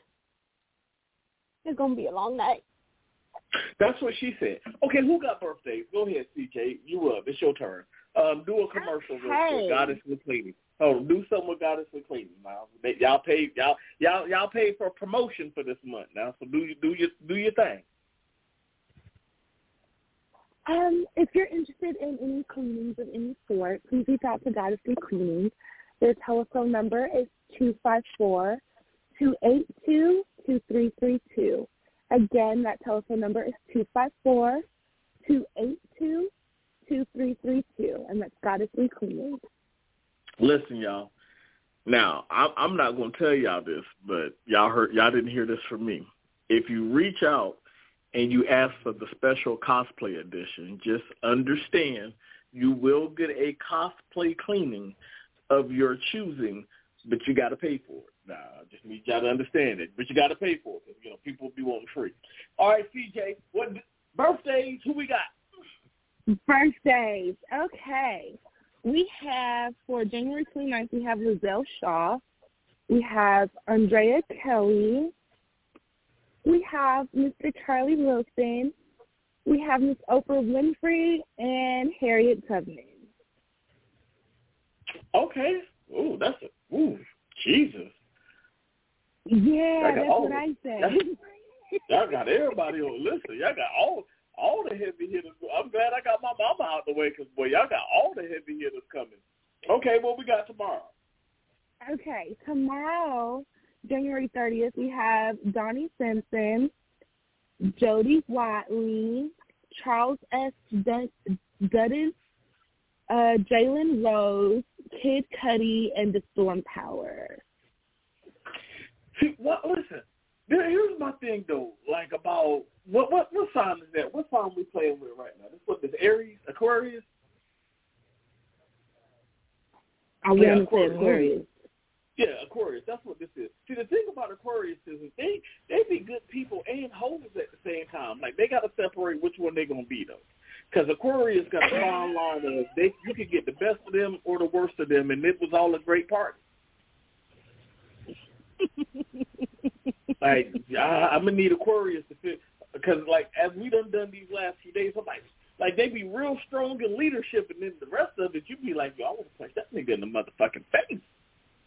It's going to be a long night. That's what she said. Okay, who got birthdays? Go ahead, C J. You up. It's your turn. Um, do a commercial Okay. real quick. Goddess with cleaning. Oh, do something with Goddess with cleaning now. They, y'all paid y'all y'all y'all paid for promotion for this month now. So do you do your do your thing. Um, if you're interested in any cleanings of any sort, please reach out to Goddess in Cleaning. Their telephone number is two five four, two eight two, two three three two. Again, that telephone number is two five four, two eight two, two three three two, and that's Goddess in Cleaning. Listen, y'all. Now, I'm, I'm not going to tell y'all this, but y'all heard y'all didn't hear this from me. If you reach out and you ask for the special cosplay edition, just understand you will get a cosplay cleaning of your choosing, but you got to pay for it. Nah, I just need y'all to understand it, but you got to pay for it. You know, people will be wanting free. All right, C J, what birthdays? Who we got? Birthdays. Okay. We have, for January twenty-ninth, we have Lizelle Shaw. We have Andrea Kelly. We have Mister Charlie Wilson. We have Miss Oprah Winfrey and Harriet Tubman. Okay. Ooh, that's a, ooh, Jesus. Yeah, that's all, what I said. Y'all got everybody on. Listen, y'all got all all the heavy hitters. I'm glad I got my mama out the way because, boy, y'all got all the heavy hitters coming. Okay, what we got tomorrow? Okay, tomorrow, January thirtieth, we have Donnie Simpson, Jody Watley, Charles S. Dudden, uh, Jalen Rose, Kid Cudi, and the Storm Power. See, what? Listen, here's my thing though. Like about what? What? What sign is that? What sign we playing with right now? This what? This Aries, Aquarius. I want to say Aquarius. Yeah, Aquarius. That's what this is. See, the thing about Aquarius is they they be good people and hoes at the same time. Like they got to separate which one they gonna be though. Because Aquarius got a fine line of they you can get the best of them or the worst of them, and it was all a great party. Like I, I'm gonna need Aquarius to fit because like as we done done these last few days, I'm like like they be real strong in leadership, and then the rest of it you be like, yo, I want to punch that nigga in the motherfucking face.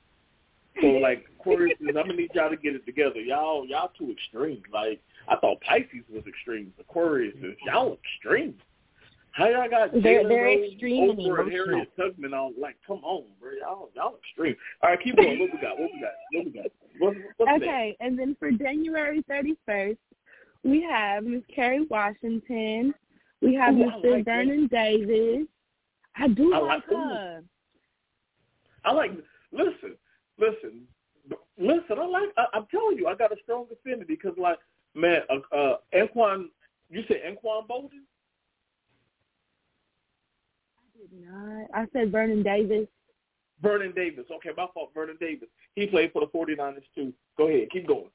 So, like, Aquarius, I'm going to need y'all to get it together. Y'all y'all too extreme. Like, I thought Pisces was extreme. Aquarius is, y'all extreme. How y'all got they're, Jalen they're Rose, extreme and Oprah, and emotional. Harriet Tubman on? Like, come on, bro. Y'all, y'all extreme. All right, keep going. What we got? What we got? What we got? What, what's Okay, and then for January thirty-first, we have Miss Kerry Washington. We have Ooh, Mister like Vernon Davis. I do I like, like her. I like, listen, listen, listen, I like, I, I'm telling you, I got a strong affinity because, like, man, uh, uh, Anquan, you said Anquan Bolden? I did not. I said Vernon Davis. Vernon Davis. Okay, my fault, Vernon Davis. He played for the forty-niners, too. Go ahead, keep going.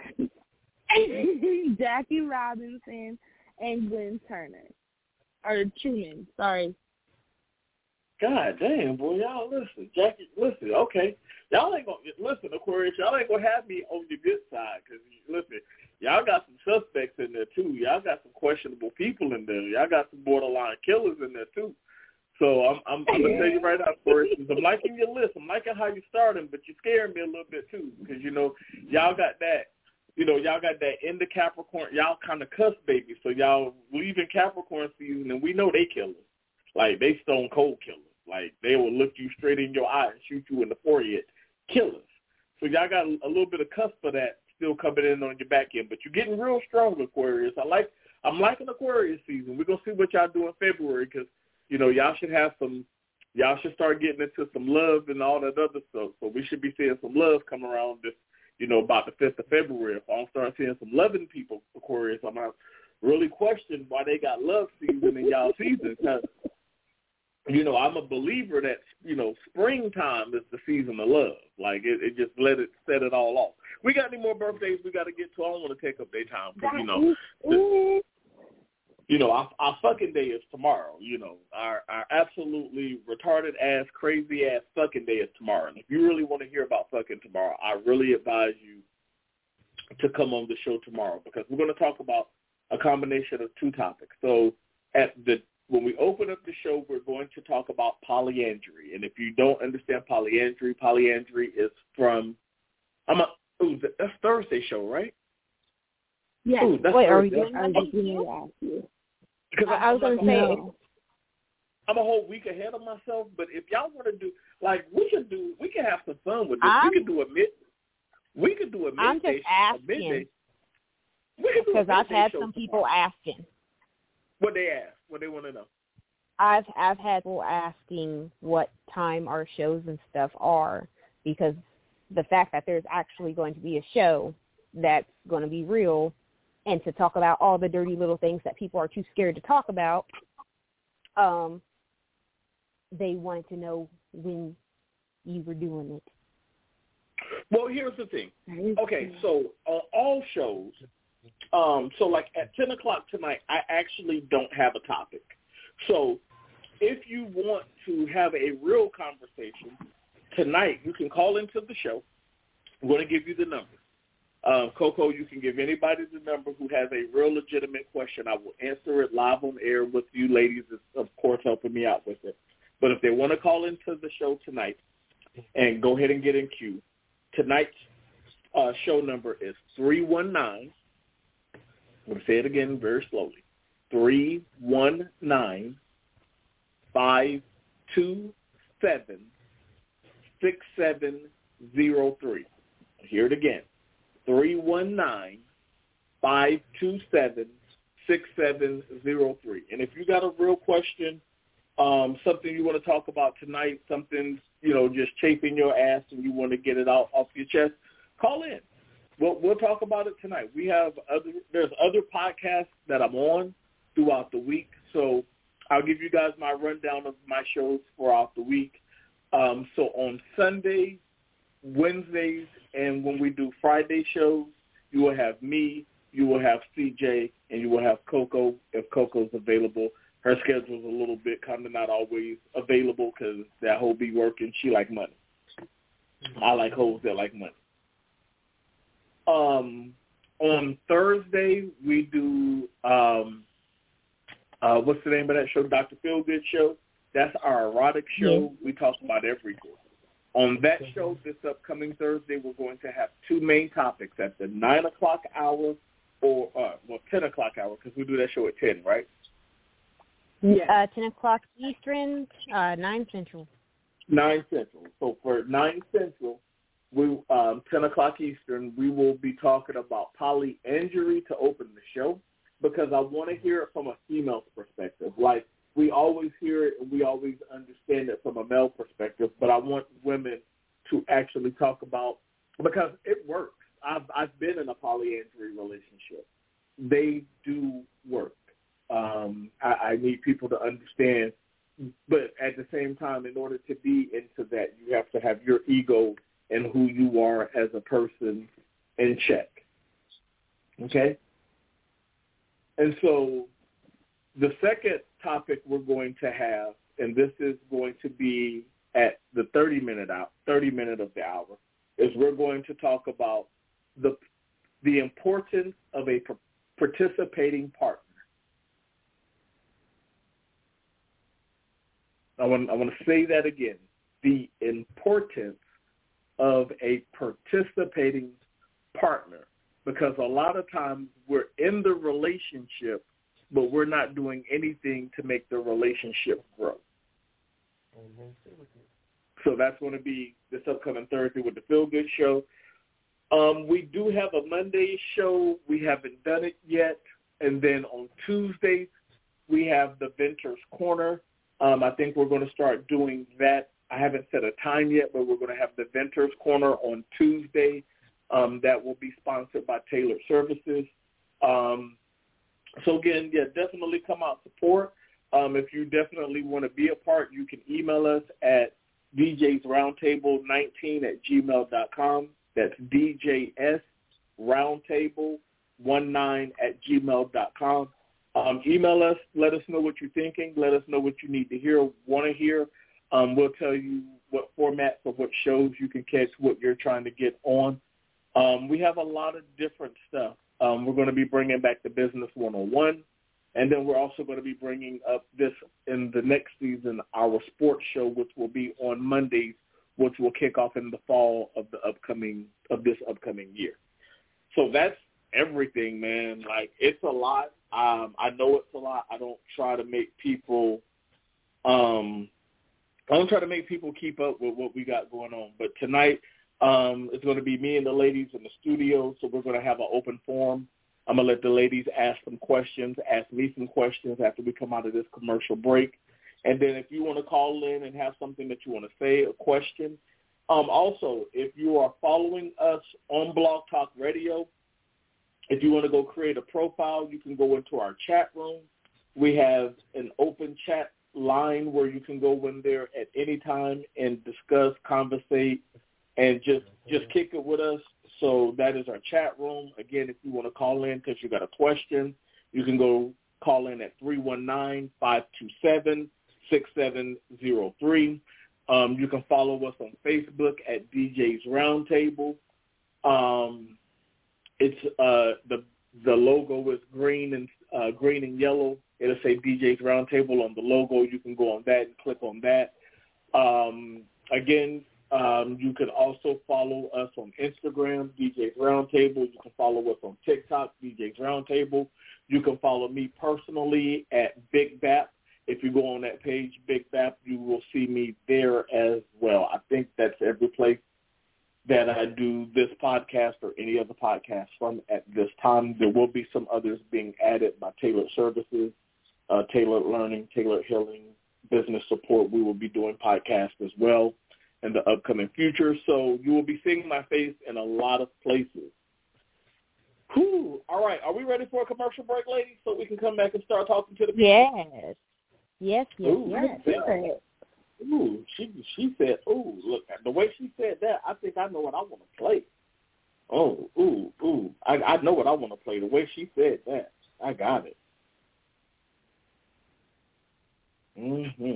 Jackie Robinson and Glenn Turner. Or Truman, sorry. God damn, boy, y'all listen. Jackie, listen, okay. Y'all ain't going to, listen, Aquarius, y'all ain't going to have me on your good side because, listen, y'all got some suspects in there, too. Y'all got some questionable people in there. Y'all got some borderline killers in there, too. So I'm I'm, I'm going to tell you right now, Aquarius, I'm liking your list. I'm liking how you starting, but you're scaring me a little bit, too, because, you know, y'all got that. You know, y'all got that in the Capricorn. Y'all kind of cuss babies. So y'all leaving Capricorn season, and we know they killers. Like, they stone cold killers. Like, they will look you straight in your eye and shoot you in the forehead. Killers. So y'all got a little bit of cusp of that still coming in on your back end. But you're getting real strong, Aquarius. I like, I'm liking Aquarius season. We're going to see what y'all do in February because, you know, y'all should have some, y'all should start getting into some love and all that other stuff. So we should be seeing some love come around this, you know, about the fifth of February. If I don't start seeing some loving people, Aquarius, I'm going to really question why they got love season in y'all season. Because, you know, I'm a believer that, you know, springtime is the season of love. Like, it, it just let it set it all off. We got any more birthdays we got to get to? I don't want to take up their time because, you know, the, you know, our, our fucking day is tomorrow. You know, our, our absolutely retarded-ass, crazy-ass fucking day is tomorrow. And if you really want to hear about fucking tomorrow, I really advise you to come on the show tomorrow because we're going to talk about a combination of two topics. So at the when we open up the show, we're going to talk about polyandry. And if you don't understand polyandry, polyandry is from I'm a, ooh, that's Thursday show, right? Yeah. Ooh, that's Wait, are we Thursday. doing I was Monday just going too? to ask you. Because I, I was going to say, No. I'm a whole week ahead of myself, but if y'all want to do, like, we could do, we can have some fun with this. I'm, we could do a mid, we could do a midday. I'm just a midday. asking We could do a because I've midday had show some people tomorrow. asking. What they ask, what they want to know. I've I've had people asking what time our shows and stuff are because the fact that there's actually going to be a show that's going to be real and to talk about all the dirty little things that people are too scared to talk about, um, they wanted to know when you were doing it. Well, here's the thing. Okay, so on all shows, um, so like at ten o'clock tonight, I actually don't have a topic. So if you want to have a real conversation tonight, you can call into the show. I'm going to give you the number. Um, Coco, you can give anybody the number who has a real legitimate question. I will answer it live on air with you ladies, of course, helping me out with it. But if they want to call into the show tonight and go ahead and get in queue, tonight's uh, show number is three one nine. I'm going to say it again very slowly. three one nine, five two seven, six seven zero three. Hear it again. three one nine, five two seven, six seven zero three. And if you got a real question, um, something you want to talk about tonight, something, you know, just chafing your ass and you want to get it out off your chest, call in. We'll, we'll talk about it tonight. We have other, there's other podcasts that I'm on throughout the week. So I'll give you guys my rundown of my shows throughout the week. Um, so on Sunday, Wednesdays, and when we do Friday shows, you will have me, you will have C J, and you will have Coco if Coco's available. Her schedule's a little bit kind of not always available because that hoe be working. She like money. I like hoes that like money. Um, on Thursday, we do, um, uh, what's the name of that show? Doctor Feelgood Show. That's our erotic show. Yeah. We talk about everything. On that show this upcoming Thursday, we're going to have two main topics at the nine o'clock hour or, uh, well, ten o'clock hour, because we do that show at ten, right? Yeah. Uh, ten o'clock Eastern, uh, nine Central. nine Central. So for nine Central, we um, ten o'clock Eastern, we will be talking about polyandry to open the show, because I want to hear it from a female's perspective. Like, we always hear it and we always understand it from a male perspective, but I want women to actually talk about, because it works. I've, I've been in a polyandry relationship. They do work. Um, I, I need people to understand, but at the same time, in order to be into that, you have to have your ego and who you are as a person in check. Okay? And so the second topic we're going to have, and this is going to be at the thirty minute out, thirty minute of the hour, is we're going to talk about the the importance of a participating partner. I want I want to say that again. The importance of a participating partner, because a lot of times we're in the relationship, but we're not doing anything to make the relationship grow. So that's going to be this upcoming Thursday with the Feel Good Show. Um, we do have a Monday show. We haven't done it yet. And then on Tuesdays, we have the Venter's Corner. Um, I think we're going to start doing that. I haven't set a time yet, but we're going to have the Venter's Corner on Tuesday. Um, that will be sponsored by Tailored Services. Um, so, again, yeah, definitely come out support. Um, if you definitely want to be a part, you can email us at d js roundtable nineteen at gmail dot com. That's D J S roundtable nineteen at gmail dot com. Um, email us. Let us know what you're thinking. Let us know what you need to hear, want to hear. Um, we'll tell you what formats of what shows you can catch, what you're trying to get on. Um, we have a lot of different stuff. Um, we're going to be bringing back the Business one oh one, and then we're also going to be bringing up this in the next season, our sports show, which will be on Mondays, which will kick off in the fall of the upcoming of this upcoming year. So that's everything, man. Like, it's a lot. Um, I know it's a lot. I don't try to make people. Um, I don't try to make people keep up with what we got going on. But tonight, um, it's going to be me and the ladies in the studio. So we're going to have an open forum. I'm going to let the ladies ask some questions, ask me some questions after we come out of this commercial break. And then if you want to call in and have something that you want to say, a question. Um, also, if you are following us on Blog Talk Radio, if you want to go create a profile, you can go into our chat room. We have an open chat line where you can go in there at any time and discuss, conversate, and just, just kick it with us. So that is our chat room. Again, if you want to call in because you got a question, you can go call in at three one nine, five two seven, six seven zero three. Um, you can follow us on Facebook at D Js Roundtable. Um, it's uh, the the logo is green and uh, green and yellow. It'll say D Js Roundtable on the logo. You can go on that and click on that. Um, again, um, you can also follow us on Instagram, D Js Roundtable. You can follow us on TikTok, D Js Roundtable. You can follow me personally at Big Bap. If you go on that page, Big Bap, you will see me there as well. I think that's every place that I do this podcast or any other podcast from at this time. There will be some others being added by Tailored Services, uh, Tailored Learning, Tailored Healing, Business Support. We will be doing podcasts as well in the upcoming future. So you will be seeing my face in a lot of places. Whew. All right. Are we ready for a commercial break, ladies, so we can come back and start talking to the people? Yes. Yes, yes, Ooh, yes. yes. Ooh, she she said, ooh, look, the way she said that, I think I know what I want to play. Oh, ooh, ooh, I, I know what I want to play. The way she said that, I got it. Mm-hmm.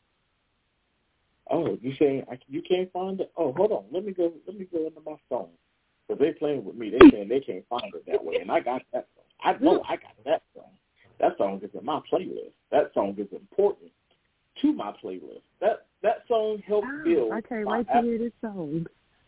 Oh, you saying I, you can't find it? Oh, hold on. Let me go. Let me go into my phone. Because they playing with me. They saying they can't find it that way, and I got that song. I know I got that song. That song is in my playlist. That song is important to my playlist. That that song helped oh, build. I can't wait to hear this song.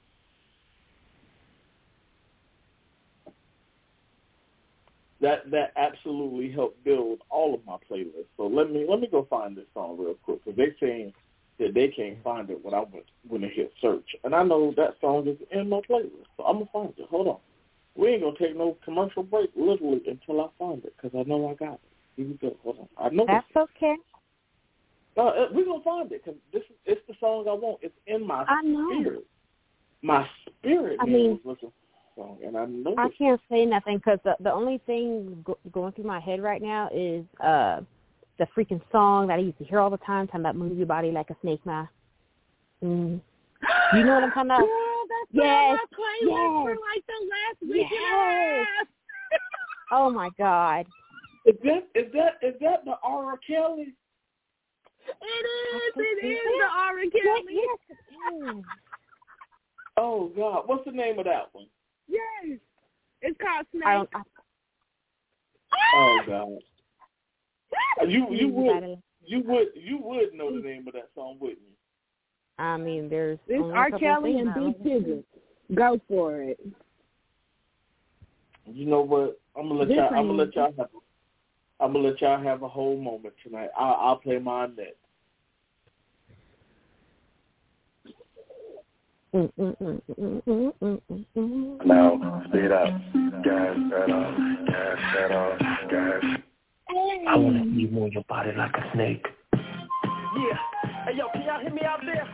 That that absolutely helped build all of my playlists. So let me let me go find this song real quick because they saying that they can't find it when I went when I hit search, and I know that song is in my playlist. So I'm gonna find it. Hold on, we ain't gonna take no commercial break literally until I find it because I know I got it. Here we go. Hold on, I know that's this. okay. No, uh, we're gonna find it because this is it's the song I want. It's in my I know. spirit. My spirit. I man, mean. was looking. Song, and I know I can't say nothing because the, the only thing go, going through my head right now is uh, the freaking song that I used to hear all the time, talking about move your body like a snake, ma. Mm. You know what I'm talking about? Girl, that's yes, on my playlist yes, for like the last week yes. and a half. Oh my God! Is that is that is that the R. Kelly? It is. It is the R. Kelly. Yes, it is. Oh God, what's the name of that one? Yes. It's called Snake. I don't, I, Oh God. You you would you would you would know the name of that song, wouldn't you? I mean, there's It's only a R. couple Kelly things and I Big don't Tigger. Go for it. You know what? I'm gonna let This y'all. I'm gonna ain't- let y'all have. A, I'm gonna let y'all have a whole moment tonight. I'll, I'll play mine next. Mm, mm, mm, mm, mm, mm, mm, mm. Now, speed up. Gas, that off. Gas, that off. Gas. I want to see you move your body like a snake. Yeah. Hey, yo, can y'all hear me out there?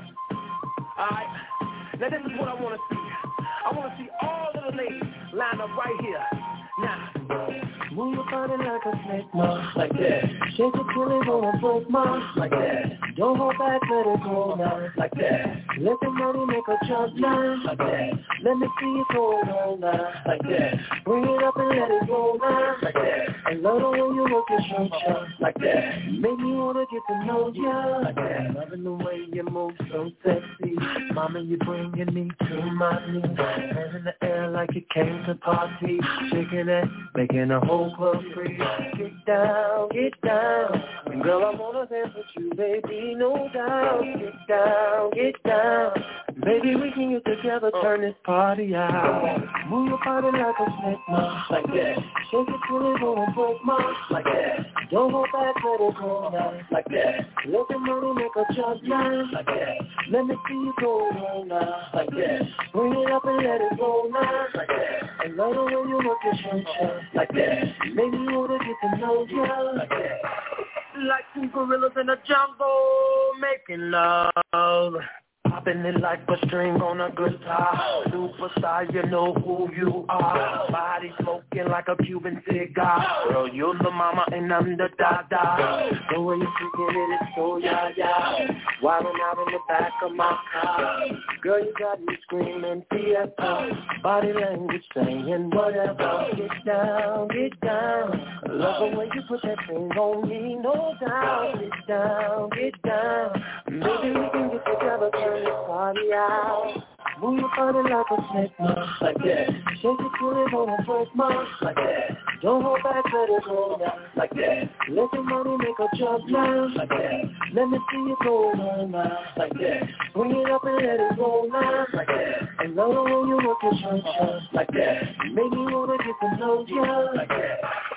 All right. Now, this is what I want to see. I want to see all of the ladies line up right here. Now. Move your body like a snake, ma, like that. Shake it till it wanna break, ma, like that. Don't hold back, let it go now, like that. Let the money make a jump now, like that. Let me see it go on now, like that. Bring it up and let it go now, like that. I love the way you work your shoulder, like that. Make me wanna get to know ya, like that. Loving the way you move so sexy. Mama, you bringing me to my knees. Hands in the air like you came to party. Shaking it, making a whole club free. Get down, get down. Girl, I wanna dance with you, baby, no doubt. Get down, get down. Baby, we can get together, turn this party out. Move your body like a snake, ma, like that. Shake it till it won't break, ma, like that. Don't hold back, let it go now, like that. Let the money make a jump now, like that. Let me see you go on now, like that. Bring it up and let it go now, like that. I love the way you look your shoulder, like that. Maybe you wanna get to know you, like that. Like two gorillas in a jungle making love. Popping it like a string on a guitar. Superstar, you know who you are. Body smoking like a Cuban cigar. Girl, you're the mama and I'm the dada. The way you're freaking it is so ya-ya. Wilding out in the back of my car. Girl, you got me screaming fiesta. Body language saying whatever. Get down, get down. Love the way you put that thing on me, no doubt. Get down, get down. Maybe we can get together, turn this party out. Move your body like a snake, ma, like that. Shake it till it won't break, ma, like that. Don't hold back, let it go now, like that. Let the money make a jump now, like that. Let me see you go on now, like that. Bring it up and let it go now, like that. I love the way you work your shoulder, like that. Make me wanna get to know you, like that.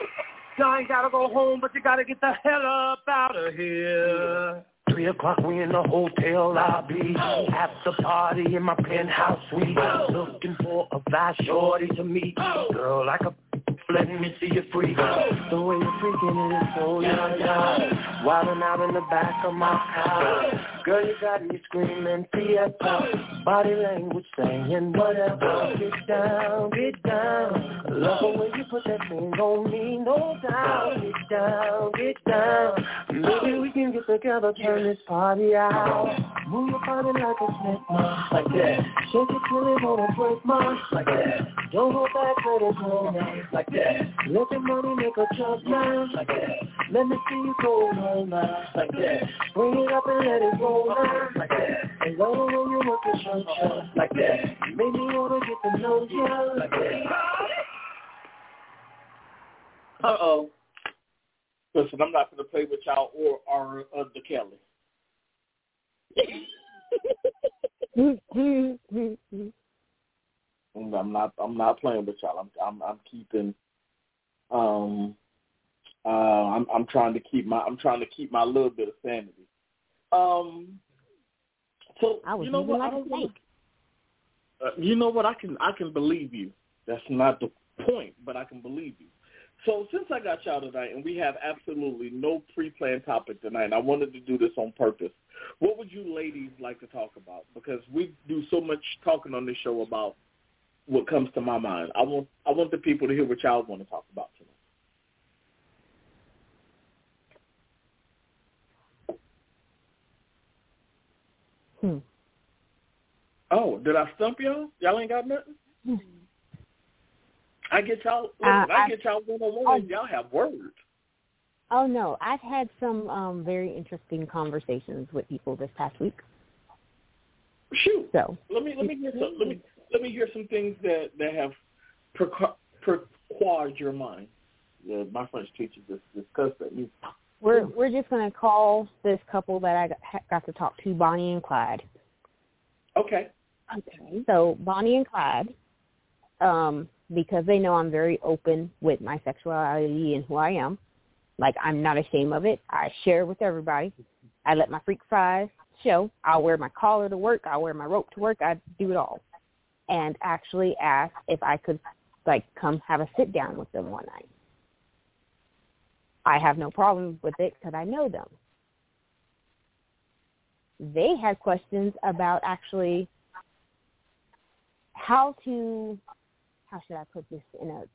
Y'all ain't gotta go home, but you gotta get the hell up out of here. Three o'clock, we in the hotel lobby. After party in my penthouse suite. Looking for a fly shorty to meet. Girl, like a letting me see you freak. The way you're freaking it is so ya-ya. Wilding out in the back of my car. Girl, you got me screaming fiesta. Body language saying whatever. Get down, get down. Love the way you put that thing on me, no doubt. Get down, get down. Maybe we can get together, turn this party out. Move your body like a snake, ma, like that. Shake it till it won't break, ma, like that. Don't hold back, let it go now, like that. Let the money make a jump now, like that. Let me see you go on now, like that. Bring it up and let it go now, like that. I love the way you work your shoulder, like that. Make me wanna get to know you, like that. Uh-oh. Listen, I'm not going to play with y'all or, or uh, the Kelly. I'm not. I'm not playing with y'all. I'm. I'm. I'm keeping. Um. Uh. I'm. I'm trying to keep my. I'm trying to keep my little bit of sanity. Um. So I was you know what? like I don't a want to. Uh, you know what? I can. I can believe you. That's not the point, but I can believe you. So since I got y'all tonight, and we have absolutely no pre-planned topic tonight, I wanted to do this on purpose. What would you ladies like to talk about? Because we do so much talking on this show about what comes to my mind. I want I want the people to hear what y'all want to talk about tonight. Hmm. Oh, did I stump y'all? Y'all ain't got nothing? Hmm. I get y'all. Listen, Uh, I, I get y'all one on one. Y'all have words. Oh no, I've had some um, very interesting conversations with people this past week. Shoot. So let me let me hear some, let me let me hear some things that, that have perquad your mind. Yeah, my French teacher just discussed that. We're we're just gonna call this couple that I got, got to talk to Bonnie and Clyde. Okay. Okay. So Bonnie and Clyde, um, because they know I'm very open with my sexuality and who I am. Like, I'm not ashamed of it. I share with everybody. I let my freak size show. I'll wear my collar to work. I'll wear my rope to work. I do it all. And actually asked if I could, like, come have a sit-down with them one night. I have no problem with it because I know them. They had questions about actually how to, how should I put this in a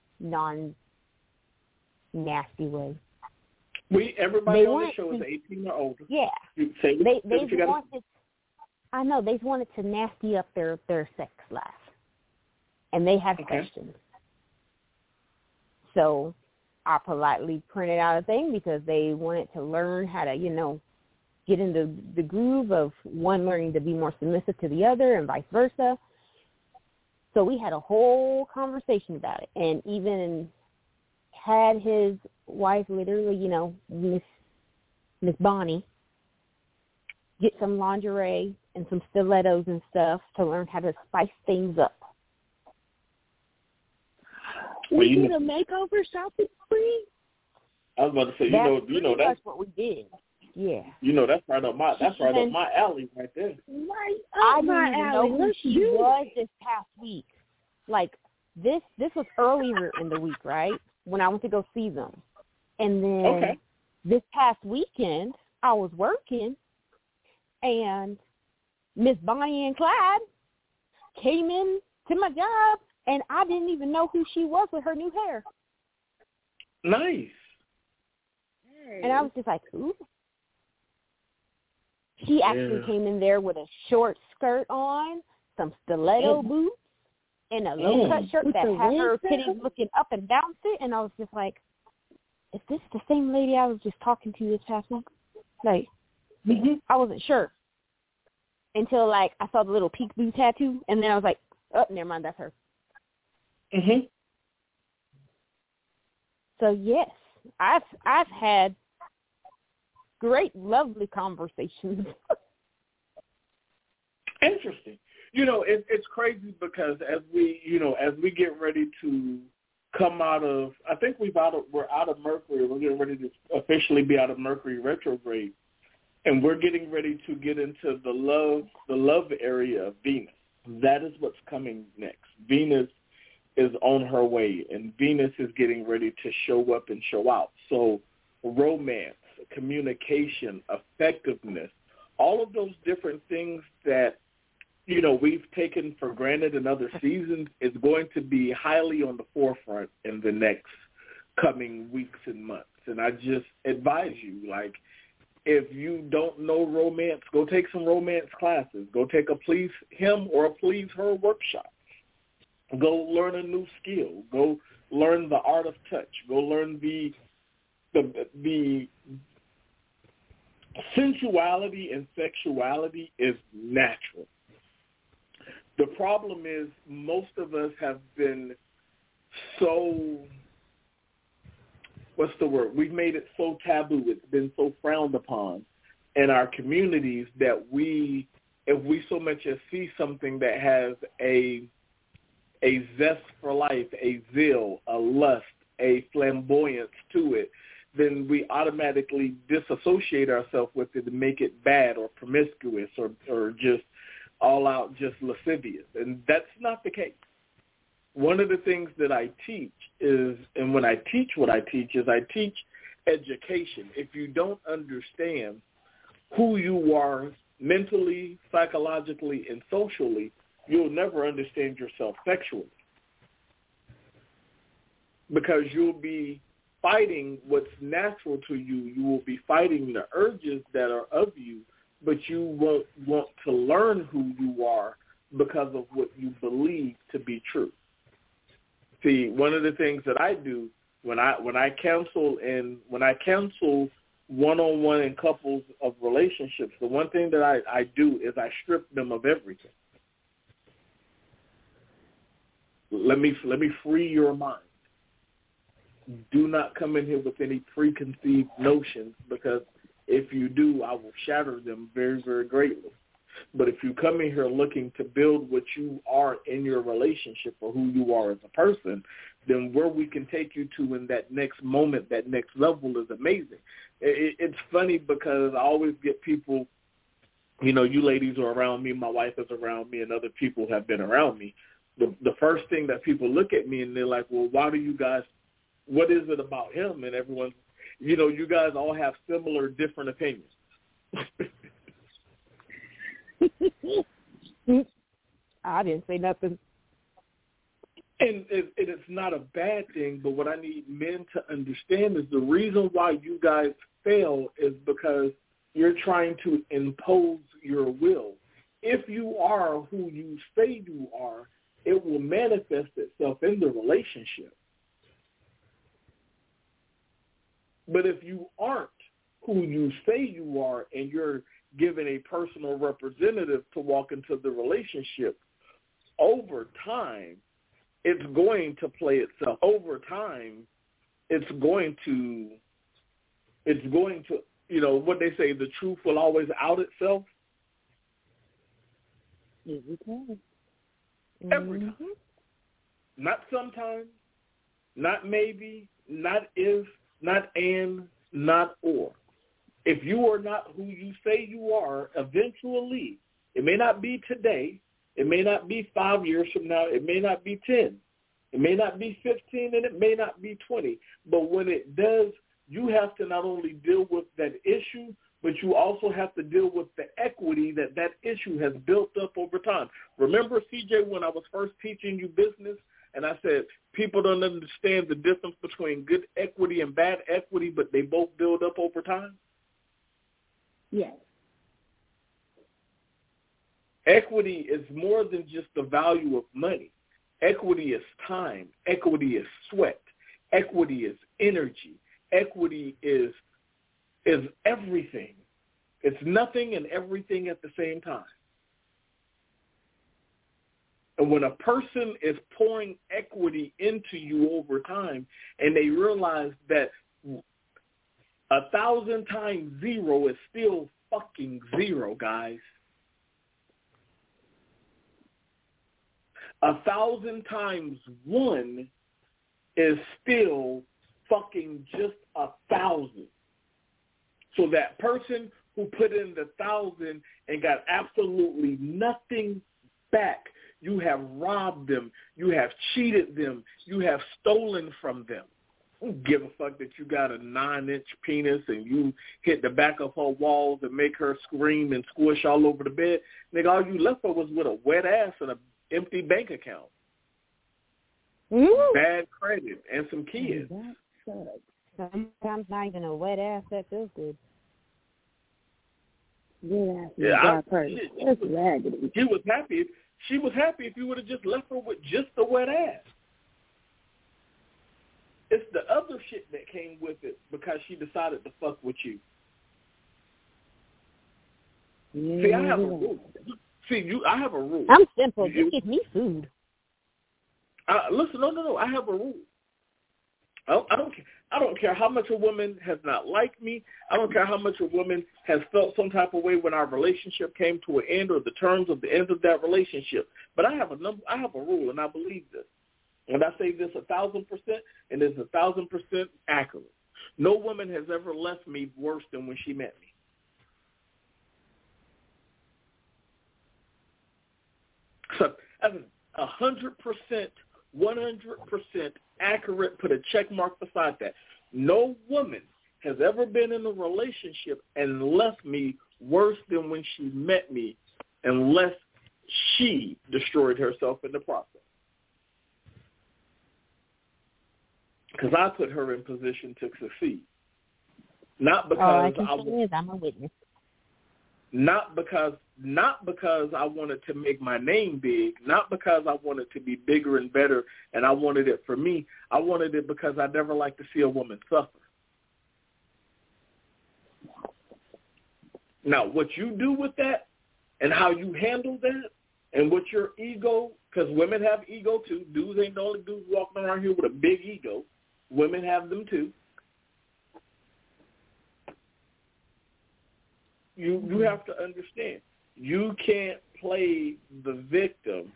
non-nasty way? We everybody they on the show to, is eighteen or older. Yeah, you say, they they say wanted. I know they wanted to nasty up their their sex life, and they had okay. questions. So I politely printed out a thing because they wanted to learn how to, you know, get into the groove of one learning to be more submissive to the other and vice versa. So we had a whole conversation about it, and even had his wife literally, you know, Miss Miss Bonnie, get some lingerie and some stilettos and stuff to learn how to spice things up. We well, did know, a makeover shopping spree. I was about to say, you that's know, you know that's what we did. Yeah. You know that's right up my that's right up my alley right there. Right up I my didn't even alley. know who she was this past week. Like this, this was earlier in the week, right? When I went to go see them, and then okay. this past weekend I was working, and Miss Bonnie and Clyde came in to my job, and I didn't even know who she was with her new hair. Nice. And I was just like, ooh. She actually yeah. came in there with a short skirt on, some stiletto mm. boots, and a low-cut mm. shirt with that had her wings titties looking up and down it. And I was just like, is this the same lady I was just talking to this past week? Like, mm-hmm. I wasn't sure until, like, I saw the little peekaboo tattoo, and then I was like, oh, never mind, that's her. Mm-hmm. So, yes, I've I've had great, lovely conversations. Interesting. You know, it, it's crazy because as we, you know, as we get ready to come out of, I think we've out of, we're out of Mercury. We're getting ready to officially be out of Mercury retrograde, and we're getting ready to get into the love, the love area of Venus. That is what's coming next. Venus is on her way, and Venus is getting ready to show up and show out. So romance, communication, effectiveness, all of those different things that, you know, we've taken for granted in other seasons is going to be highly on the forefront in the next coming weeks and months. And I just advise you, like, if you don't know romance, go take some romance classes. Go take a please him or a please her workshop. Go learn a new skill. Go learn the art of touch. Go learn the the the sensuality and sexuality is natural. The problem is most of us have been so, what's the word? We've made it so taboo. It's been so frowned upon in our communities that we, if we so much as see something that has a a zest for life, a zeal, a lust, a flamboyance to it, then we automatically disassociate ourselves with it and make it bad or promiscuous or, or just all out just lascivious. And that's not the case. One of the things that I teach is, and when I teach what I teach, is I teach education. If you don't understand who you are mentally, psychologically, and socially, you'll never understand yourself sexually, because you'll be fighting what's natural to you. You will be fighting the urges that are of you, but you won't want to learn who you are because of what you believe to be true. See, one of the things that I do when I when I counsel and when I counsel one-on-one and couples of relationships, the one thing that I, I do is I strip them of everything. Let me let me free your mind. Do not come in here with any preconceived notions, because if you do, I will shatter them very, very greatly. But if you come in here looking to build what you are in your relationship or who you are as a person, then where we can take you to in that next moment, that next level is amazing. It, it's funny because I always get people, you know, you ladies are around me, my wife is around me, and other people have been around me. The, the first thing that people look at me and they're like, well, why do you guys, what is it about him? And everyone, you know, you guys all have similar, different opinions. I didn't say nothing. And it, it, it's not a bad thing, but what I need men to understand is the reason why you guys fail is because you're trying to impose your will. If you are who you say you are, it will manifest itself in the relationship. But if you aren't who you say you are and you're given a personal representative to walk into the relationship, over time, it's going to play itself. Over time, it's going to, it's going to, you know, what they say, the truth will always out itself. Every time. Every time. Mm-hmm. Not sometimes, not maybe, not if, not and, not or. If you are not who you say you are, eventually, it may not be today, it may not be five years from now, it may not be ten, it may not be fifteen, and it may not be twenty. But when it does, you have to not only deal with that issue, but you also have to deal with the equity that that issue has built up over time. Remember, C J, when I was first teaching you business, and I said people don't understand the difference between good equity and bad equity, but they both build up over time? Yes. Equity is more than just the value of money. Equity is time. Equity is sweat. Equity is energy. Equity is is everything. It's nothing and everything at the same time. And when a person is pouring equity into you over time and they realize that a thousand times zero is still fucking zero, guys. A thousand times one is still fucking just a thousand. So that person who put in the thousand and got absolutely nothing back, you have robbed them, you have cheated them, you have stolen from them. Don't give a fuck that you got a nine-inch penis and you hit the back of her walls and make her scream and squish all over the bed. Nigga, all you left her was with a wet ass and an empty bank account. Mm. Bad credit and some kids. Sometimes not even a wet ass that feels good. Yeah, yeah I, shit, she, That's was, raggedy. she was happy. She was happy if you would have just left her with just the wet ass. It's the other shit that came with it because she decided to fuck with you. Yeah. See, I have a rule. See, you, I have a rule. I'm simple. You, just give me food. Uh, listen, no, no, no. I have a rule. I don't, I don't care. I don't care how much a woman has not liked me. I don't care how much a woman has felt some type of way when our relationship came to an end or the terms of the end of that relationship. But I have a number. I have a rule, and I believe this. And I say this a thousand percent, and it's a thousand percent accurate. No woman has ever left me worse than when she met me. So that's a hundred percent, one hundred percent accurate. Put a check mark beside that. No woman has ever been in a relationship and left me worse than when she met me, unless she destroyed herself in the process. Because I put her in position to succeed. Not because All I can I say is I'm a witness. Not because not because I wanted to make my name big, not because I wanted to be bigger and better and I wanted it for me. I wanted it because I never like to see a woman suffer. Now, what you do with that and how you handle that and what your ego, because women have ego too. Dudes ain't the only dudes walking around here with a big ego. Women have them too. You you have to understand, you can't play the victim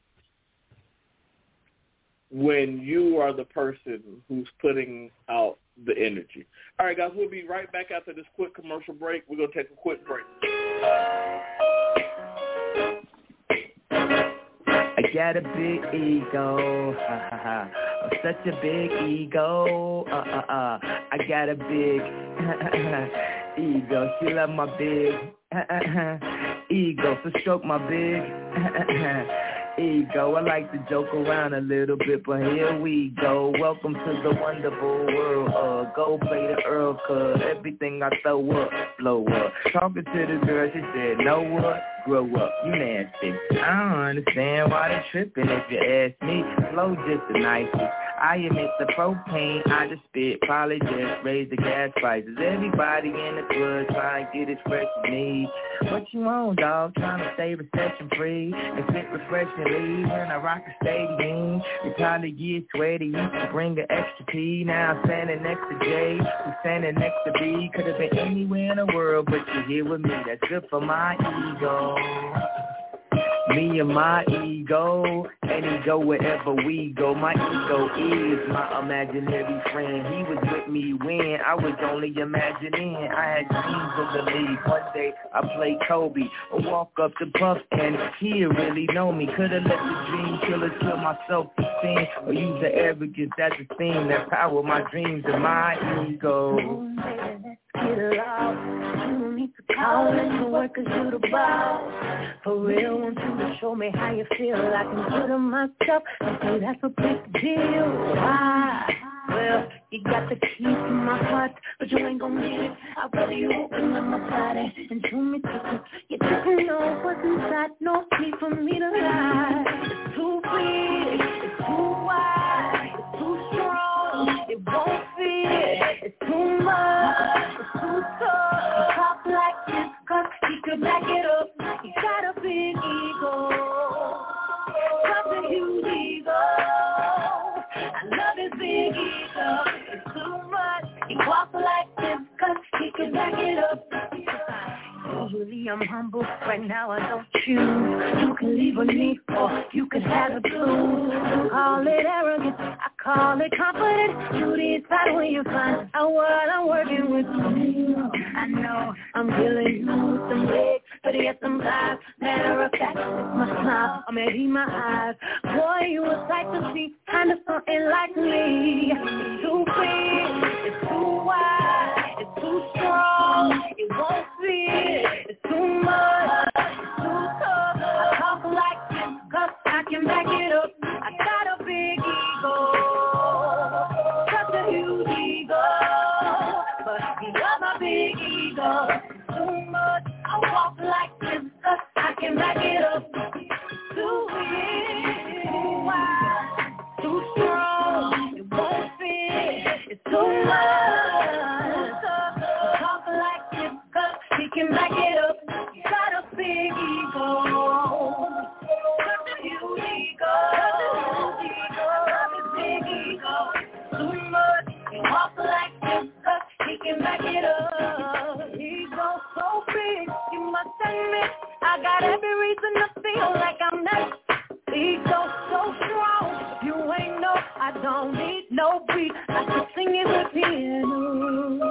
when you are the person who's putting out the energy. All right, guys, we'll be right back after this quick commercial break. We're going to take a quick break. I got a big ego, ha ha ha. I'm such a big ego, uh uh uh. I got a big ego. She love my big ego, so stroke my big ego. I like to joke around a little bit, but here we go. Welcome to the wonderful world. Uh, go play the Earl, cause everything I throw up, blow up. Talking to the girl, she said, know what? Grow up, you nasty. I don't understand why they tripping if you ask me. Flow just the nicest. I admit the propane I just spit probably just raised the gas prices. Everybody in the club trying to get as fresh as me. What you on, dog? Trying to stay recession free and fit refreshingly when I rock the stadium. You probably get sweaty, you can bring an extra P. Now I'm standing next to Jay, who's standing next to B. Could have been anywhere in the world, but you're here with me. That's good for my ego. Me and my ego, and he go wherever we go. My ego is my imaginary friend. He was with me when I was only imagining. I had dreams of the league. One day I played Kobe, or walk up to Puff, and he really know me. Could've let the dream killers kill my self-esteem, or use the arrogance as a theme that power my dreams and my ego. Let's get it out. You don't need to call it to work, cause you the boss. For real, want you to show me how you feel. I can put on myself and say that's a big deal. Why? Well, you got the key to my heart, but you ain't gon' get it. I'd rather you open up my body and show me to you don't know what's inside. No need for me to lie. It's too big, it's too wide, it's too strong, it won't fit. It's too much, it's too tough. You talk like this, cause you could back it up. You got a big ego, such a huge ego. I love his big ego. It's too much. He walks like this, cause he can back it up. Usually I'm humble, right now I don't choose. You can leave with me, or you can have a blue. You call it arrogance, I call it confidence. You decide when you find out what I'm working with. I know I'm killing you with some legs, but yet some thighs. Matter of fact, it's my smile, or maybe my eyes. Boy, you a sight to see, kind of something like me. It's too big, it's too wide, it's too strong, it won't fit. It's too much, it's too tough. I talk like this, cause I can back it up. I got a big ego, such a huge ego, but you got my big ego. It's too much, I walk like this, cause I can back it up. Too big, too wide, too strong, it won't fit. It's too much, I talk like this, cause he can back it up. You got a big ego, such a huge ego, such a huge ego, big ego, too much. but he can back it up. He goes so big, you must admit, I got every reason to feel like I'm next. He goes so strong, you ain't know, I don't need no beat. I can sing it with piano.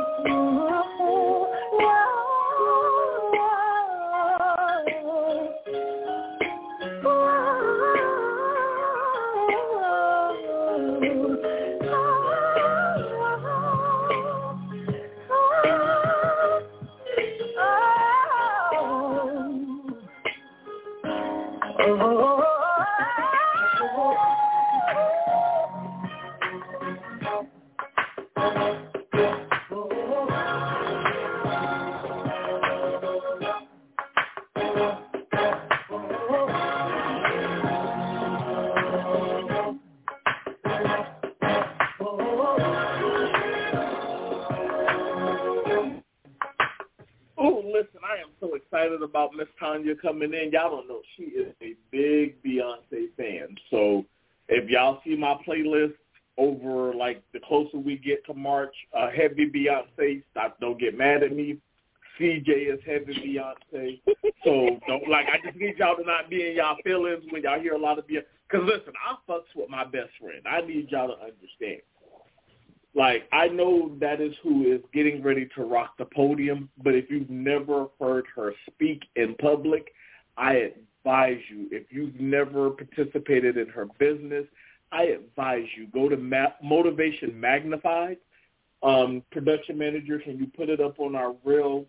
About Miss Tanya coming in, y'all don't know she is a big Beyonce fan. So if y'all see my playlist over like the closer we get to March, uh, heavy Beyonce. Stop, don't get mad at me. C J is heavy Beyonce. So don't like. I just need y'all to not be in y'all feelings when y'all hear a lot of Beyonce. Because listen, I fucks with my best friend. I need y'all to understand. Like, I know that is who is getting ready to rock the podium, but if you've never heard her speak in public, I advise you, if you've never participated in her business, I advise you, go to Ma- Motivation Magnified. Um, production manager, can you put it up on our reel?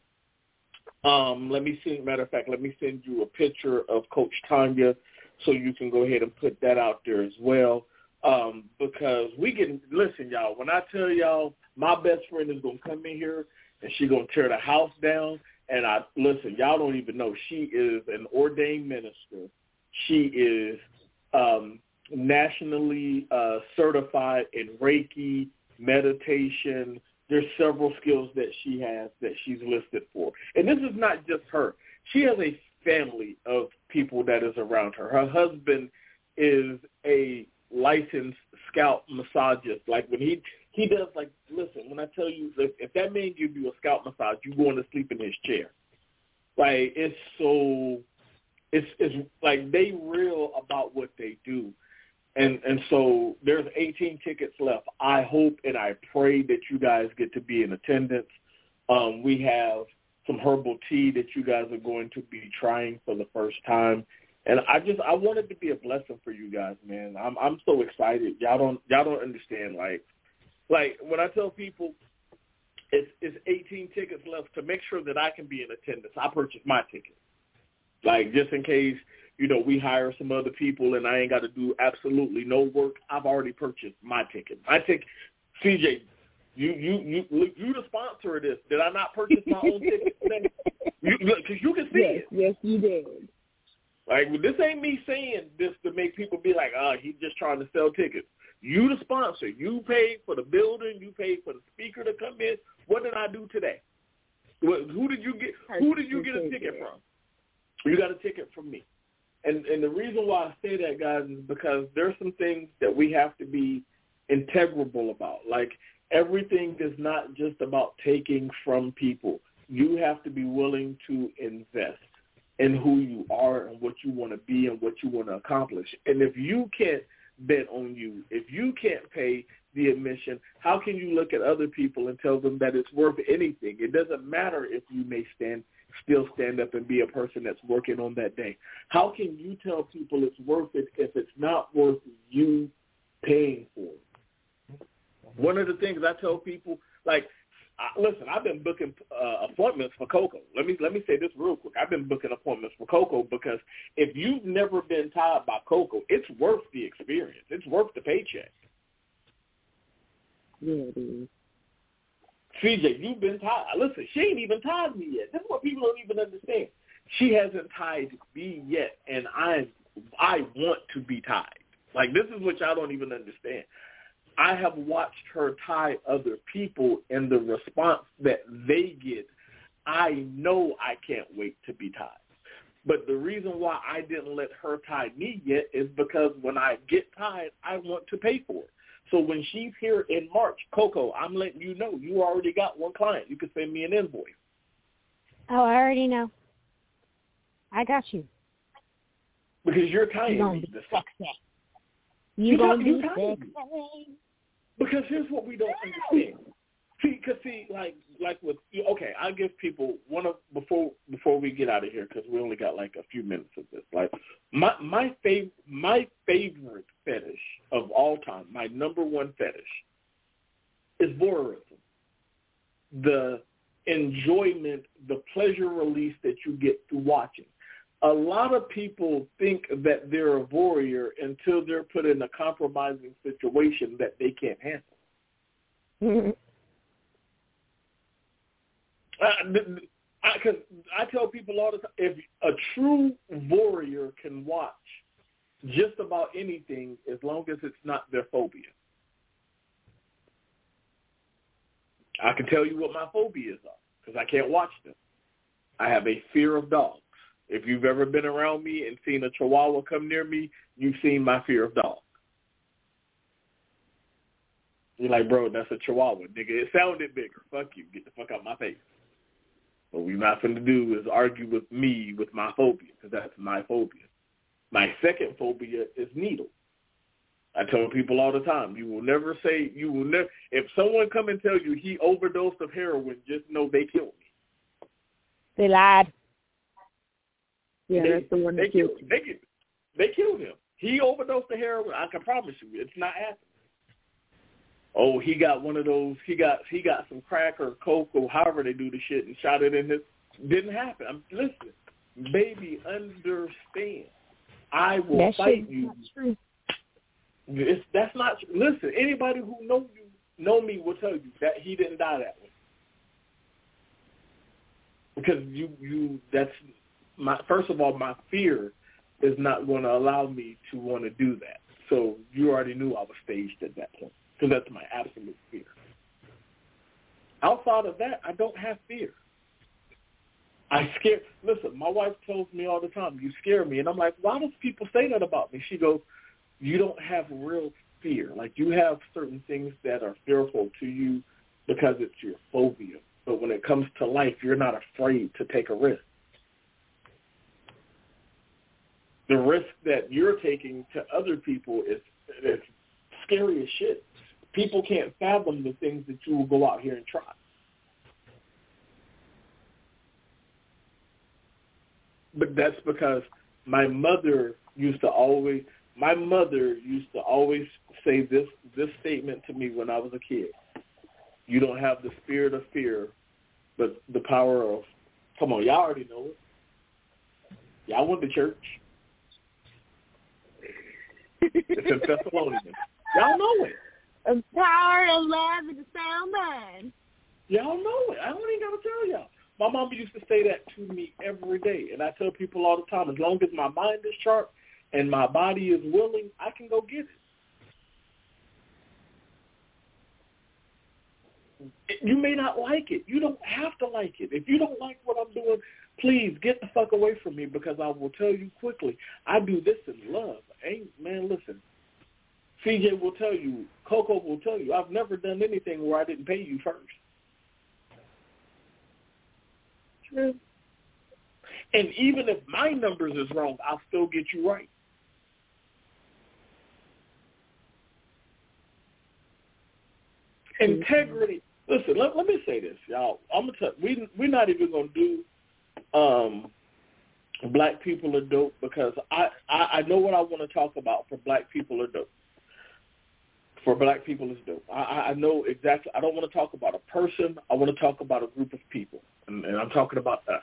Um, let me see, matter of fact, let me send you a picture of Coach Tanya so you can go ahead and put that out there as well. Um, because we can, listen, y'all, when I tell y'all my best friend is going to come in here and she's going to tear the house down, and I, listen, y'all don't even know, she is an ordained minister. She is um, nationally uh, certified in Reiki, meditation. There's several skills that she has that she's listed for. And this is not just her. She has a family of people that is around her. Her husband is a licensed scalp massagist. Like when he he does, like, listen, when I tell you, if, if that man gives you a scalp massage, you're going to sleep in his chair. Like, it's so, it's it's like they real about what they do. And and so there's eighteen tickets left. I hope and I pray that you guys get to be in attendance. Um, we have some herbal tea that you guys are going to be trying for the first time. And I just I want it to be a blessing for you guys, man. I'm I'm so excited. Y'all don't y'all don't understand. Like like when I tell people it's it's eighteen tickets left, to make sure that I can be in attendance, I purchased my ticket. Like, just in case, you know, we hire some other people and I ain't got to do absolutely no work, I've already purchased my ticket. I take C J, you you you you the sponsor of this. Did I not purchase my own ticket today? Because you, you can see yes, it. Yes, you did. Like, this ain't me saying this to make people be like, oh, he's just trying to sell tickets. You the sponsor. You paid for the building. You paid for the speaker to come in. What did I do today? Who did you get? Who did you get a ticket from? You got a ticket from me. And and the reason why I say that, guys, is because there's some things that we have to be integrable about. Like, everything is not just about taking from people. You have to be willing to invest in who you are and what you want to be and what you want to accomplish. And if you can't bet on you, if you can't pay the admission, how can you look at other people and tell them that it's worth anything? It doesn't matter if you may stand still stand up and be a person that's working on that day. How can you tell people it's worth it if it's not worth you paying for it? One of the things I tell people, like, I, listen, I've been booking uh, appointments for Coco. Let me let me say this real quick. I've been booking appointments for Coco because if you've never been tied by Coco, it's worth the experience. It's worth the paycheck. Yeah, it is. C J, you've been tied. Listen, she ain't even tied me yet. This is what people don't even understand. She hasn't tied me yet, and I I want to be tied. Like, this is what y'all don't even understand. I have watched her tie other people, and the response that they get, I know I can't wait to be tied. But the reason why I didn't let her tie me yet is because when I get tied, I want to pay for it. So when she's here in March, Coco, I'm letting you know you already got one client. You can send me an invoice. Oh, I already know. I got you. Because you're tired. You're going to be sexy. You're going to be sexy. Because here's what we don't understand. See, because see, like, like with okay, I'll give people one of before before we get out of here because we only got like a few minutes of this. Like my my fav, my favorite fetish of all time, my number one fetish, is voyeurism. The enjoyment, the pleasure release that you get through watching. A lot of people think that they're a voyeur until they're put in a compromising situation that they can't handle. Mm-hmm. I, cause I tell people all the time, if a true voyeur can watch just about anything as long as it's not their phobia. I can tell you what my phobias are because I can't watch them. I have a fear of dogs. If you've ever been around me and seen a chihuahua come near me, you've seen my fear of dogs. You're like, bro, that's a chihuahua. Nigga, it sounded bigger. Fuck you. Get the fuck out my face. What we're not going to do is argue with me with my phobia, because that's my phobia. My second phobia is needles. I tell people all the time, you will never say, you will never, if someone come and tell you he overdosed of heroin, just know they killed me. They lied. Yeah, they, that's the one they that killed him. They, they killed him. He overdosed of heroin. I can promise you, it's not happening. Oh, he got one of those. He got he got some crack or coke or however they do the shit and shot it in his. Didn't happen. I'm listen, baby. Understand. I will that fight shit you. Not true. It's, that's not true. Listen. Anybody who know you know me will tell you that he didn't die that way. Because you you that's my first of all my fear is not going to allow me to want to do that. So you already knew I was staged at that point. Because that's my absolute fear. Outside of that, I don't have fear. I scare. Listen, my wife tells me all the time, you scare me. And I'm like, why do people say that about me? She goes, you don't have real fear. Like, you have certain things that are fearful to you because it's your phobia. But when it comes to life, you're not afraid to take a risk. The risk that you're taking to other people is, is scary as shit. People can't fathom the things that you will go out here and try. But that's because my mother used to always, my mother used to always say this, this statement to me when I was a kid. You don't have the spirit of fear, but the power of, come on, y'all already know it. Y'all went to church. It's in Thessalonians. Y'all know it. The power of love and the sound mind. Y'all know it. I don't even got to tell y'all. My mama used to say that to me every day, and I tell people all the time, as long as my mind is sharp and my body is willing, I can go get it. You may not like it. You don't have to like it. If you don't like what I'm doing, please get the fuck away from me because I will tell you quickly, I do this in love. Ain't man, listen. C J will tell you, Coco will tell you, I've never done anything where I didn't pay you first. True. And even if my numbers is wrong, I'll still get you right. Integrity. Listen, let, let me say this, y'all. I'm gonna tell we we're not even gonna do um, black people are dope because I, I, I know what I want to talk about for black people are dope. For black people is dope. I, I know exactly. I don't want to talk about a person. I want to talk about a group of people, and, and I'm talking about us.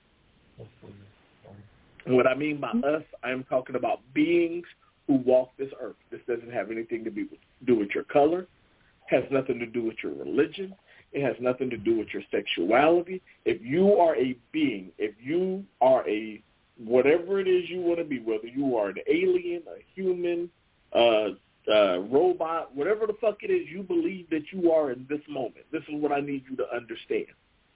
And what I mean by us, I am talking about beings who walk this earth. This doesn't have anything to be, do with your color. Has nothing to do with your religion. It has nothing to do with your sexuality. If you are a being, if you are a whatever it is you want to be, whether you are an alien, a human, uh, uh, robot, whatever the fuck it is you believe that you are in this moment, this is what I need you to understand.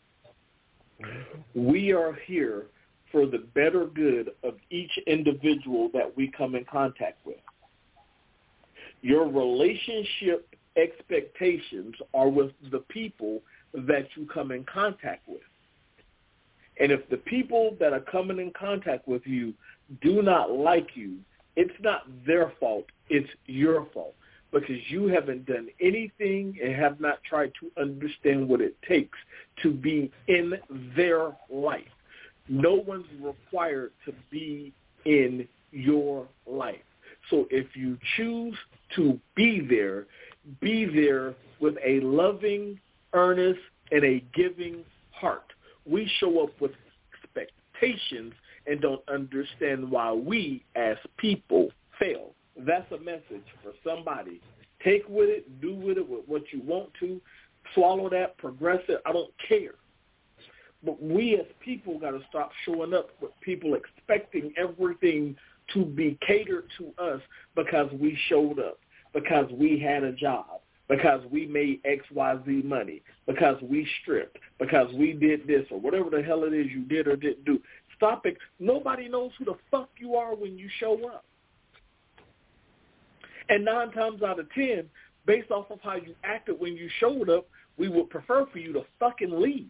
We are here for the better good of each individual that we come in contact with. Your relationship expectations are with the people that you come in contact with. And if the people that are coming in contact with you do not like you, it's not their fault, it's your fault, because you haven't done anything and have not tried to understand what it takes to be in their life. No one's required to be in your life. So if you choose to be there, be there with a loving, earnest, and a giving heart. We show up with expectations and don't understand why we as people fail. That's a message for somebody. Take with it, do with it with what you want to, swallow that, progress it, I don't care. But we as people got to stop showing up with people expecting everything to be catered to us because we showed up, because we had a job, because we made X Y Z money, because we stripped, because we did this or whatever the hell it is you did or didn't do. Stop it. Nobody knows who the fuck you are when you show up. And nine times out of ten, based off of how you acted when you showed up, we would prefer for you to fucking leave.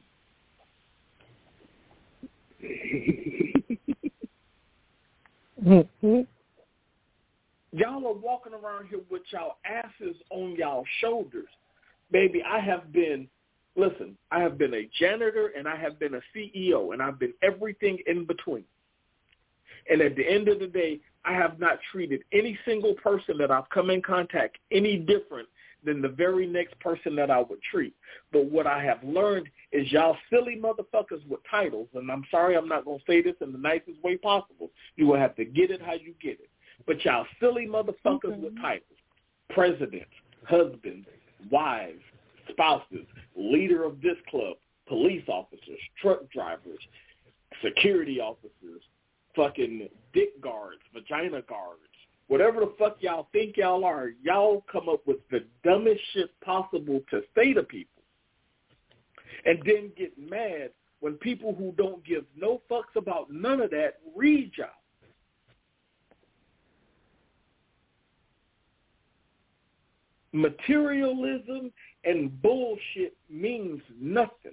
Mm-hmm. Y'all are walking around here with y'all asses on y'all shoulders. Baby, I have been, listen, I have been a janitor and I have been a C E O and I've been everything in between. And at the end of the day, I have not treated any single person that I've come in contact any different than the very next person that I would treat. But what I have learned is y'all silly motherfuckers with titles, and I'm sorry I'm not going to say this in the nicest way possible. You will have to get it how you get it. But y'all silly motherfuckers mm-hmm. with titles, presidents, husbands, wives, spouses, leader of this club, police officers, truck drivers, security officers, fucking dick guards, vagina guards, whatever the fuck y'all think y'all are, y'all come up with the dumbest shit possible to say to people. And then get mad when people who don't give no fucks about none of that read y'all. Materialism and bullshit means nothing.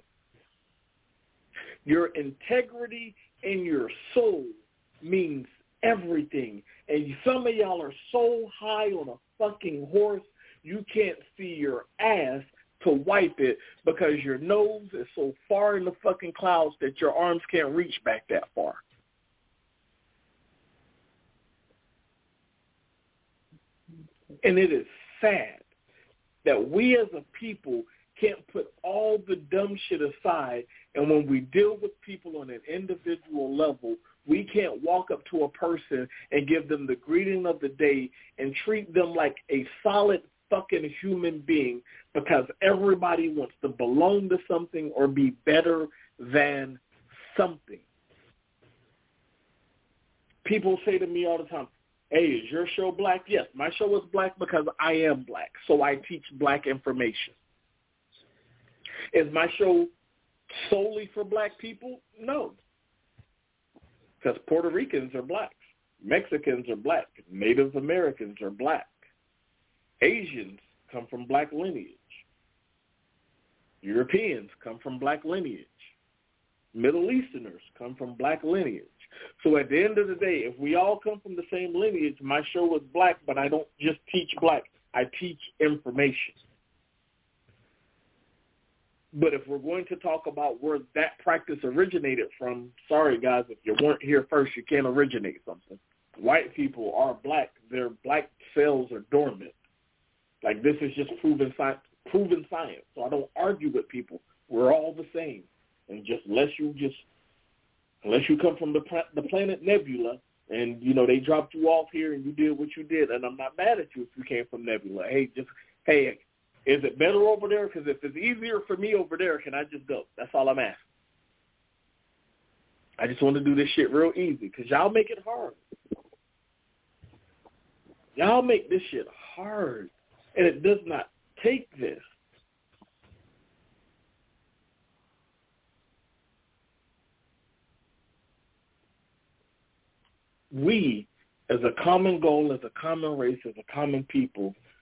Your integrity and your soul means everything. And some of y'all are so high on a fucking horse, you can't see your ass to wipe it because your nose is so far in the fucking clouds that your arms can't reach back that far. And it is sad that we as a people can't put all the dumb shit aside, and when we deal with people on an individual level, we can't walk up to a person and give them the greeting of the day and treat them like a solid fucking human being because everybody wants to belong to something or be better than something. People say to me all the time, hey, is your show black? Yes, my show is black because I am black, so I teach black information. Is my show solely for black people? No. Because Puerto Ricans are blacks. Mexicans are black. Native Americans are black. Asians come from black lineage. Europeans come from black lineage. Middle Easterners come from black lineage. So at the end of the day, if we all come from the same lineage, my show is black, but I don't just teach black. I teach information. But if we're going to talk about where that practice originated from, sorry, guys, if you weren't here first, you can't originate something. White people are black. Their black cells are dormant. Like, this is just proven science, proven science. So I don't argue with people. We're all the same. And just unless you just, unless you come from the the planet Nebula and, you know, they dropped you off here and you did what you did, and I'm not mad at you if you came from Nebula. Hey, just, hey, is it better over there? Because if it's easier for me over there, can I just go? That's all I'm asking. I just want to do this shit real easy because y'all make it hard. Y'all make this shit hard, and it does not take this. We, as a common goal, as a common race, as a common people,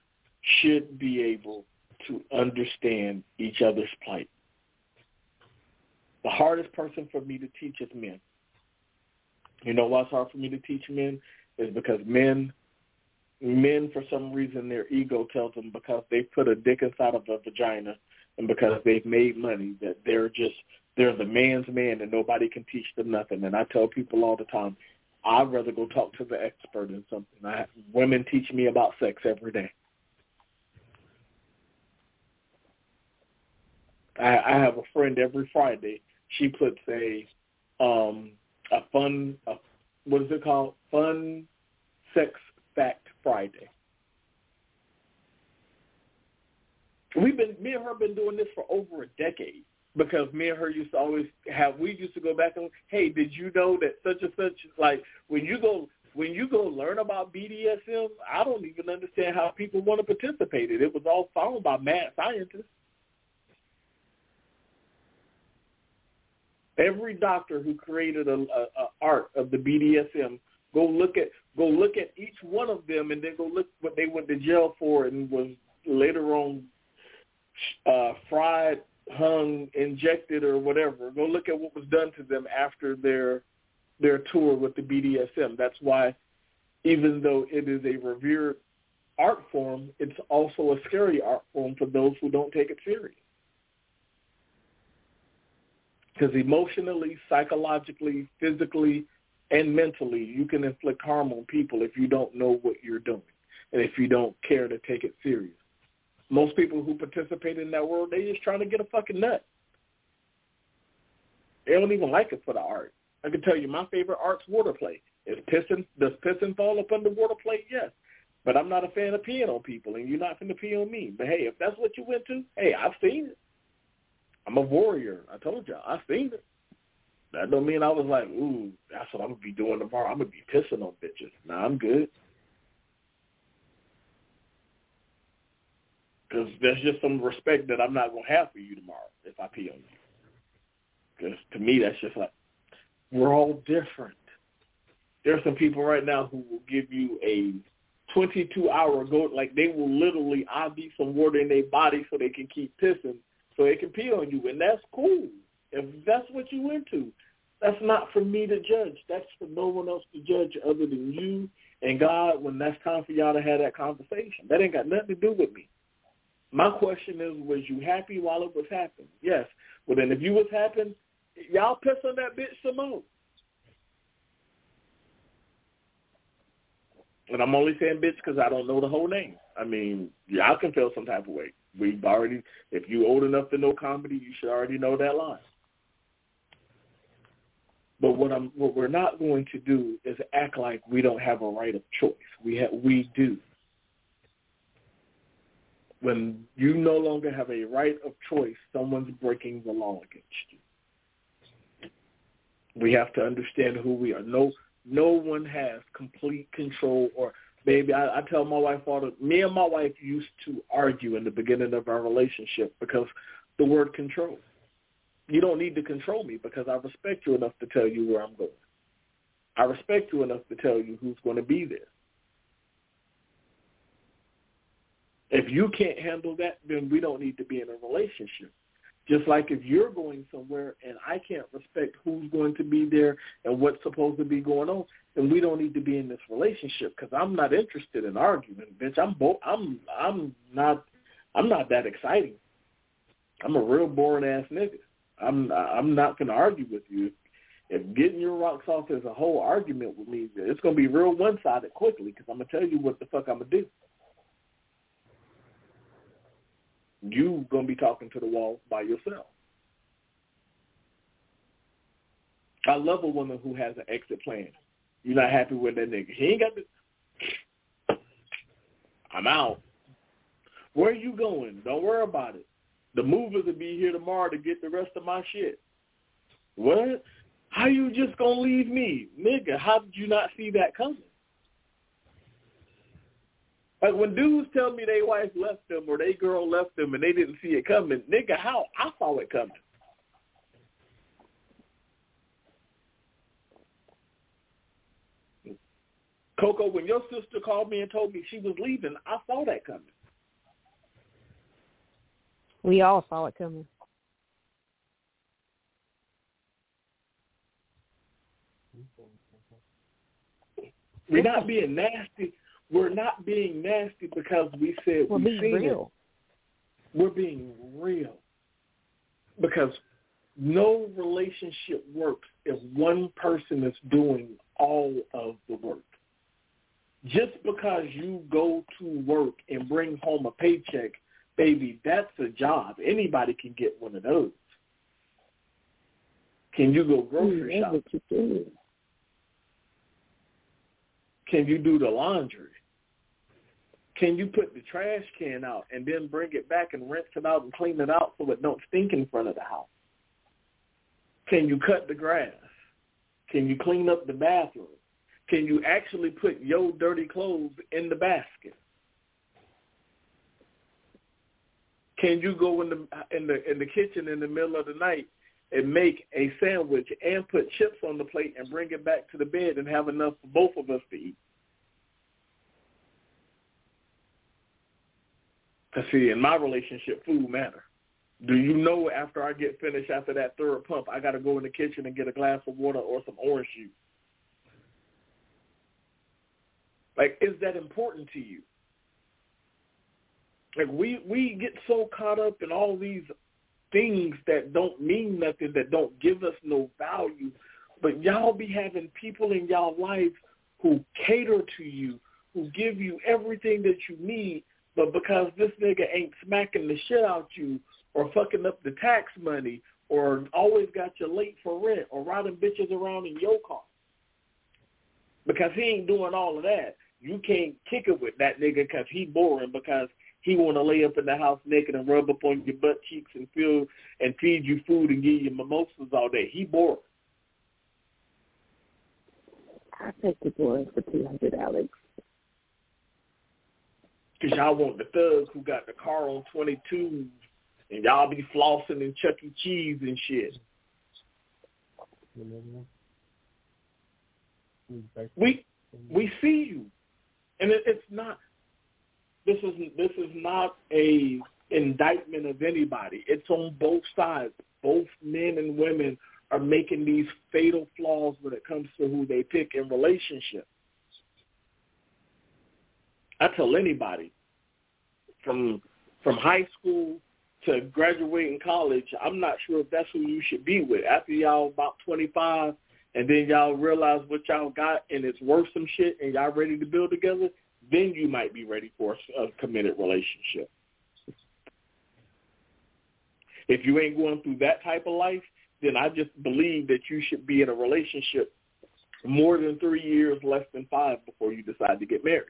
should be able to understand each other's plight. The hardest person for me to teach is men. You know why it's hard for me to teach men? Is because men, men for some reason, their ego tells them because they put a dick inside of a vagina and because they've made money that they're just, they're the man's man and nobody can teach them nothing. And I tell people all the time, I'd rather go talk to the expert in something. I, women teach me about sex every day. I, I have a friend every Friday. She puts a um, a fun, a, what is it called? Fun Sex Fact Friday. We've been, me and her been doing this for over a decade because me and her used to always have, we used to go back and, hey, did you know that such and such, like when you go, when you go learn about B D S M, I don't even understand how people want to participate in it. It was all found by mad scientists. Every doctor who created a, a, a art of the B D S M, go look at go look at each one of them, and then go look what they went to jail for, and was later on uh, fried, hung, injected, or whatever. Go look at what was done to them after their their tour with the B D S M. That's why, even though it is a revered art form, it's also a scary art form for those who don't take it serious. Because emotionally, psychologically, physically, and mentally, you can inflict harm on people if you don't know what you're doing and if you don't care to take it serious. Most people who participate in that world, they're just trying to get a fucking nut. They don't even like it for the art. I can tell you my favorite art's water play. Is pissing, does pissing fall up under water play? Yes. But I'm not a fan of peeing on people, and you're not going to pee on me. But, hey, if that's what you into, hey, I've seen it. I'm a warrior. I told y'all. I seen it. That don't mean I was like, ooh, that's what I'm going to be doing tomorrow. I'm going to be pissing on bitches. Nah, I'm good. Because there's just some respect that I'm not going to have for you tomorrow if I pee on you. Because to me, that's just like, we're all different. There are some people right now who will give you a twenty-two hour go, like they will literally I V some water in their body so they can keep pissing, so they can pee on you, and that's cool. If that's what you into, that's not for me to judge. That's for no one else to judge other than you and God when that's time for y'all to have that conversation. That ain't got nothing to do with me. My question is, was you happy while it was happening? Yes. Well, then if you was happy, y'all piss on that bitch some more. And I'm only saying bitch because I don't know the whole name. I mean, y'all can feel some type of way. We've already, if you're old enough to know comedy, you should already know that line. But what I'm, what we're not going to do is act like we don't have a right of choice. We have, we do. When you no longer have a right of choice, someone's breaking the law against you. We have to understand who we are. No, no one has complete control. Or, baby, I, I tell my wife all the, me and my wife used to argue in the beginning of our relationship because the word control. You don't need to control me because I respect you enough to tell you where I'm going. I respect you enough to tell you who's going to be there. If you can't handle that, then we don't need to be in a relationship. Just like if you're going somewhere and I can't respect who's going to be there and what's supposed to be going on, then we don't need to be in this relationship because I'm not interested in arguing, bitch. I'm bo- I'm I'm not I'm not that exciting. I'm a real boring ass nigga. I'm I'm not gonna argue with you. If getting your rocks off is a whole argument with me, it's gonna be real one sided quickly because I'm gonna tell you what the fuck I'm gonna do. You gonna be talking to the wall by yourself. I love a woman who has an exit plan. You're not happy with that nigga. He ain't got the. I'm out. Where are you going? Don't worry about it. The movers will be here tomorrow to get the rest of my shit. What? How you just gonna leave me? Nigga, how did you not see that coming? Like when dudes tell me they wife left them or they girl left them and they didn't see it coming, nigga, how? I saw it coming. Coco, when your sister called me and told me she was leaving, I saw that coming. We all saw it coming. We're not being nasty. We're not being nasty because we said We're we being seen real. it. We're being real. Because no relationship works if one person is doing all of the work. Just because you go to work and bring home a paycheck, baby, that's a job. Anybody can get one of those. Can you go grocery shopping? What you do. Can you do the laundry? Can you put the trash can out and then bring it back and rinse it out and clean it out so it don't stink in front of the house? Can you cut the grass? Can you clean up the bathroom? Can you actually put your dirty clothes in the basket? Can you go in the in the in the kitchen in the middle of the night and make a sandwich and put chips on the plate and bring it back to the bed and have enough for both of us to eat? Because, see, in my relationship, food matters. Do you know after I get finished after that third pump, I got to go in the kitchen and get a glass of water or some orange juice? Like, is that important to you? Like, we, we get so caught up in all these things that don't mean nothing, that don't give us no value, but y'all be having people in y'all life who cater to you, who give you everything that you need, but because this nigga ain't smacking the shit out you or fucking up the tax money or always got you late for rent or riding bitches around in your car, because he ain't doing all of that, you can't kick it with that nigga because he boring, because he want to lay up in the house naked and rub up on your butt cheeks and feel and feed you food and give you mimosas all day. He boring. I take the boy for two hundred, Alex. Because y'all want the thugs who got the car on twenty-twos and y'all be flossing and Chuck E. Cheese and shit. We we see you, and it, it's not. This is this is not a indictment of anybody. It's on both sides. Both men and women are making these fatal flaws when it comes to who they pick in relationships. I tell anybody from from high school to graduating college, I'm not sure if that's who you should be with. After y'all about twenty-five and then y'all realize what y'all got and it's worth some shit and y'all ready to build together, then you might be ready for a committed relationship. If you ain't going through that type of life, then I just believe that you should be in a relationship more than three years, less than five before you decide to get married.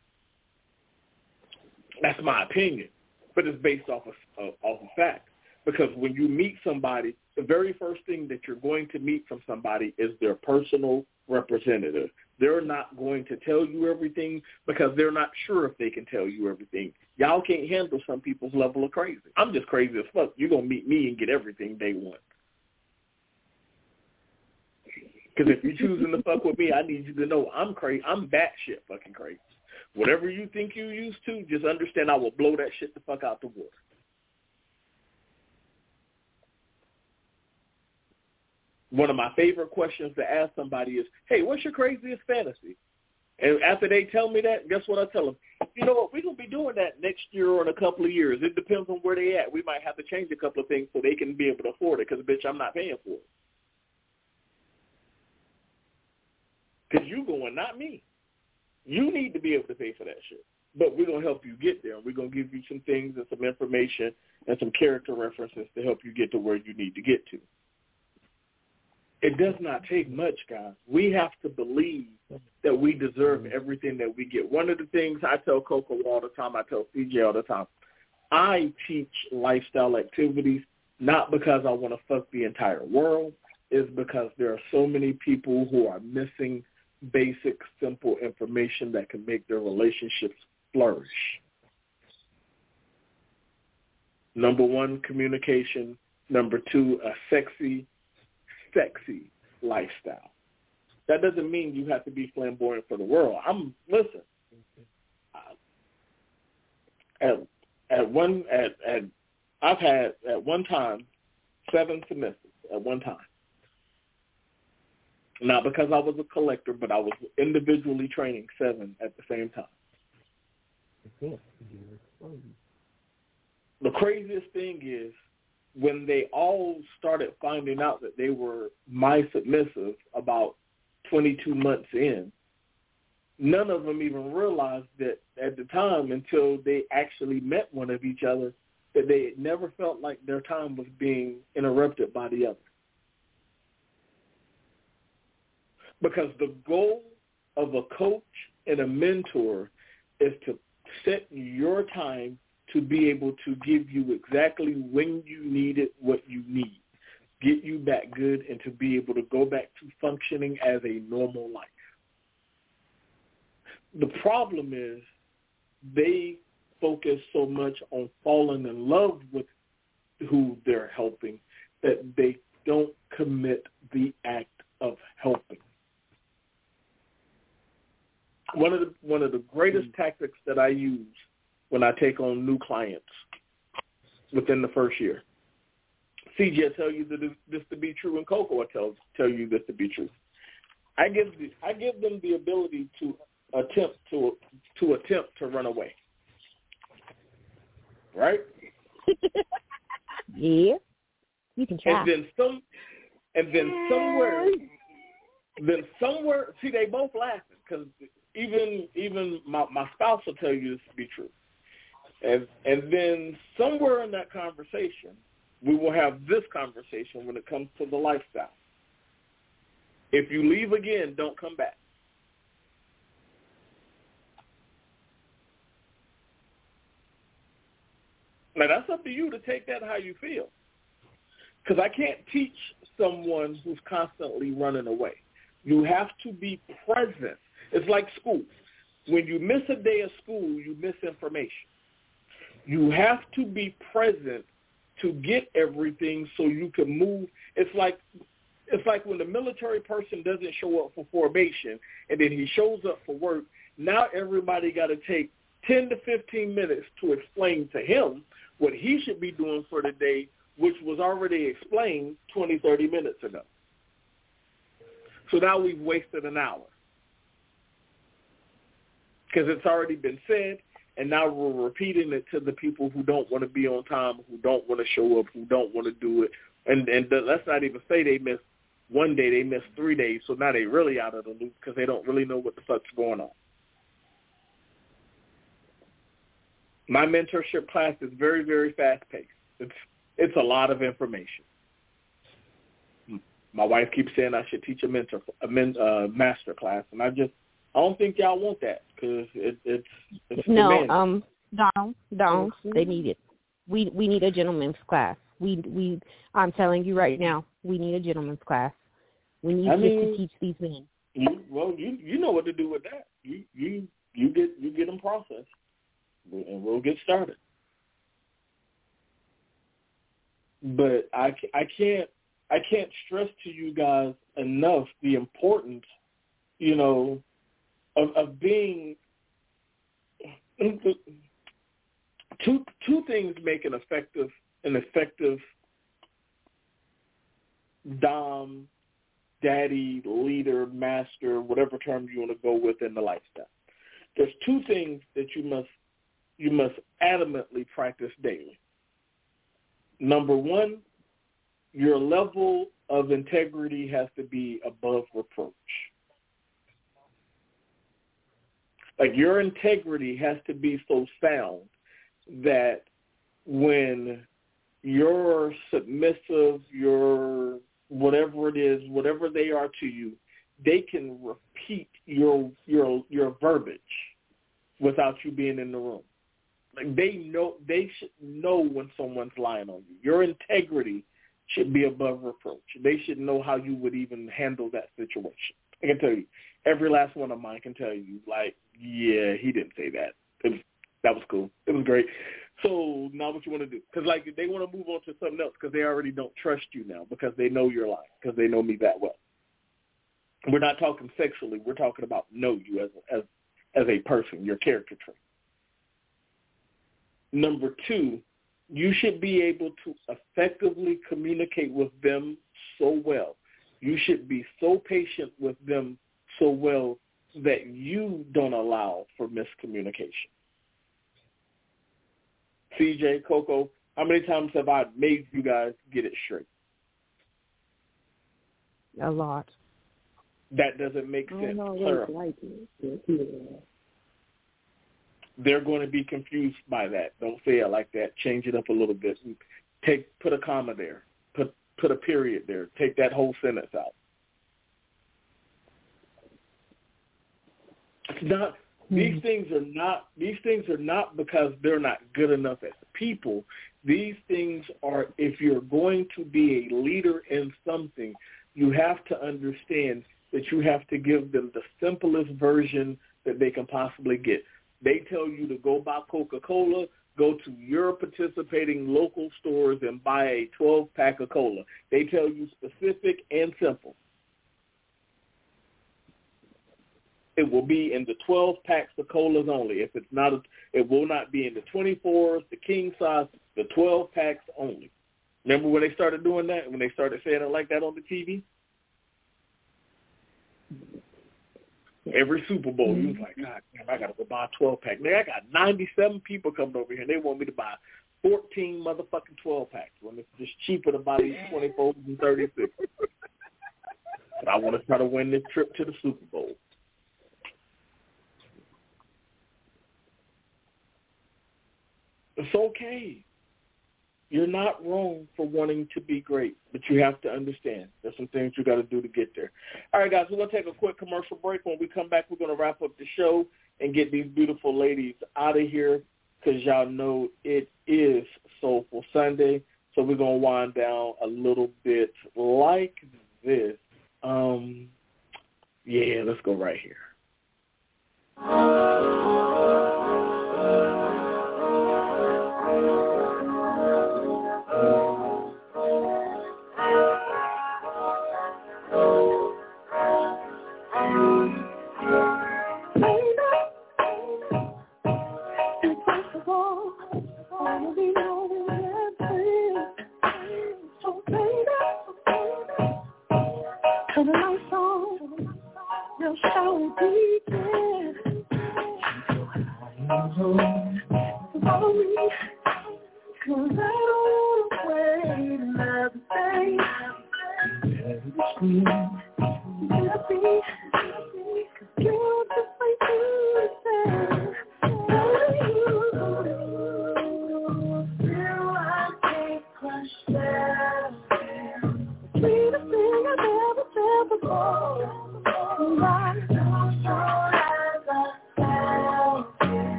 That's my opinion, but it's based off of, uh, off of fact. Because when you meet somebody, the very first thing that you're going to meet from somebody is their personal representative. They're not going to tell you everything because they're not sure if they can tell you everything. Y'all can't handle some people's level of crazy. I'm just crazy as fuck. You're going to meet me and get everything day one. Because if you're choosing to fuck with me, I need you to know I'm crazy. I'm batshit fucking crazy. Whatever you think you used to, just understand I will blow that shit the fuck out the water. One of my favorite questions to ask somebody is, hey, what's your craziest fantasy? And after they tell me that, guess what I tell them? You know what, we're going to be doing that next year or in a couple of years. It depends on where they at. We might have to change a couple of things so they can be able to afford it because, bitch, I'm not paying for it. Because you going, not me. You need to be able to pay for that shit. But we're going to help you get there. We're going to give you some things and some information and some character references to help you get to where you need to get to. It does not take much, guys. We have to believe that we deserve everything that we get. One of the things I tell Coco all the time, I tell C J all the time, I teach lifestyle activities not because I want to fuck the entire world. It's because there are so many people who are missing basic, simple information that can make their relationships flourish. Number one, communication. Number two, a sexy, sexy lifestyle. That doesn't mean you have to be flamboyant for the world. I'm listen. At at one at at I've had at one time seven submissives at one time. Not because I was a collector, but I was individually training seven at the same time. The craziest thing is when they all started finding out that they were my submissive about twenty-two months in, none of them even realized that at the time until they actually met one of each other that they had never felt like their time was being interrupted by the other. Because the goal of a coach and a mentor is to set your time to be able to give you exactly when you need it, what you need, get you back good, and to be able to go back to functioning as a normal life. The problem is they focus so much on falling in love with who they're helping that they don't commit the act of helping. One of the one of the greatest tactics that I use when I take on new clients within the first year. C J will tell you that this to be true, and Coco will tell tell you this to be true. I give the, I give them the ability to attempt to to attempt to run away. Right? Yeah. You can try. And then some and then somewhere then somewhere see they both laughing because even even my, my spouse will tell you this to be true. And and then somewhere in that conversation, we will have this conversation when it comes to the lifestyle. If you leave again, don't come back. Now, that's up to you to take that how you feel. Because I can't teach someone who's constantly running away. You have to be present. It's like school. When you miss a day of school, you miss information. You have to be present to get everything so you can move. It's like it's like when the military person doesn't show up for formation and then he shows up for work. Now everybody got to take ten to fifteen minutes to explain to him what he should be doing for the day, which was already explained twenty, thirty minutes ago. So now we've wasted an hour because it's already been said, and now we're repeating it to the people who don't want to be on time, who don't want to show up, who don't want to do it. And, and let's not even say they missed one day, they missed three days, so now they're really out of the loop because they don't really know what the fuck's going on. My mentorship class is very, very fast-paced. It's it's a lot of information. My wife keeps saying I should teach a mentor a men, uh, master class, and I just I don't think y'all want that because it, it's it's no demanding. um don't don't they need it. We we need a gentleman's class. We we I'm telling you right now, we need a gentleman's class. We need I just mean, to teach these men. You, well, you you know what to do with that. You you you get you get them processed, and we'll get started. But I, I can't I can't stress to you guys enough the importance, you know, of, of being two two things make an effective an effective dom, daddy, leader, master, whatever term you want to go with in the lifestyle. There's two things that you must you must adamantly practice daily. Number one, your level of integrity has to be above reproach. Like your integrity has to be so sound that when you're submissive, your whatever it is, whatever they are to you, they can repeat your your your verbiage without you being in the room. Like they know, they should know when someone's lying on you. Your integrity should be above reproach. They should know how you would even handle that situation. I can tell you, every last one of mine can tell you, like, yeah, he didn't say that. It was, that was cool. It was great. So now what you want to do? Because, like, they want to move on to something else because they already don't trust you now because they know you're lying, because they know me that well. We're not talking sexually. We're talking about know you as as as a person, your character trait. Number two, you should be able to effectively communicate with them so well. You should be so patient with them so well that you don't allow for miscommunication. C J, Coco, how many times have I made you guys get it straight? A lot. That doesn't make sense. I don't always Clarify. like it. Yeah. They're going to be confused by that. Don't say it like that. Change it up a little bit. Take put a comma there. Put put a period there. Take that whole sentence out. It's not mm-hmm. these things are not these things are not because they're not good enough as people. These things are, if you're going to be a leader in something, you have to understand that you have to give them the simplest version that they can possibly get. They tell you to go buy Coca-Cola, go to your participating local stores and buy a twelve-pack of cola. They tell you specific and simple. It will be in the twelve packs of colas only. If it's not, a, it will not be in the twenty-fours, the king size, the twelve packs only. Remember when they started doing that? When they started saying it like that on the T V? Every Super Bowl, mm-hmm. you was like, God damn, I got to go buy a twelve-pack. Man, I got ninety-seven people coming over here, and they want me to buy fourteen motherfucking twelve-packs when it's just cheaper to buy these twenty-fours and thirty-six. But I want to try to win this trip to the Super Bowl. It's okay. You're not wrong for wanting to be great, but you have to understand there's some things you got to do to get there. All right, guys, we're going to take a quick commercial break. When we come back, we're going to wrap up the show and get these beautiful ladies out of here because y'all know it is Soulful Sunday. So we're going to wind down a little bit like this. Um, yeah, let's go right here.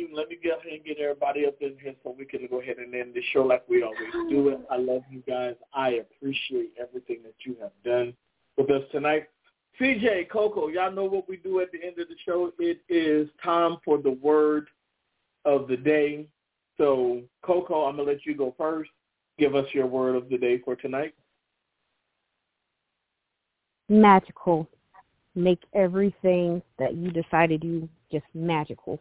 me let me go ahead and get everybody up in here so we can go ahead and end the show like we always do it. I love you guys. I appreciate everything that you have done with us tonight. C J, Coco, y'all know what we do at the end of the show. It is time for the word of the day. So, Coco, I'm going to let you go first. Give us your word of the day for tonight. Magical. Make everything that you decide to do just magical.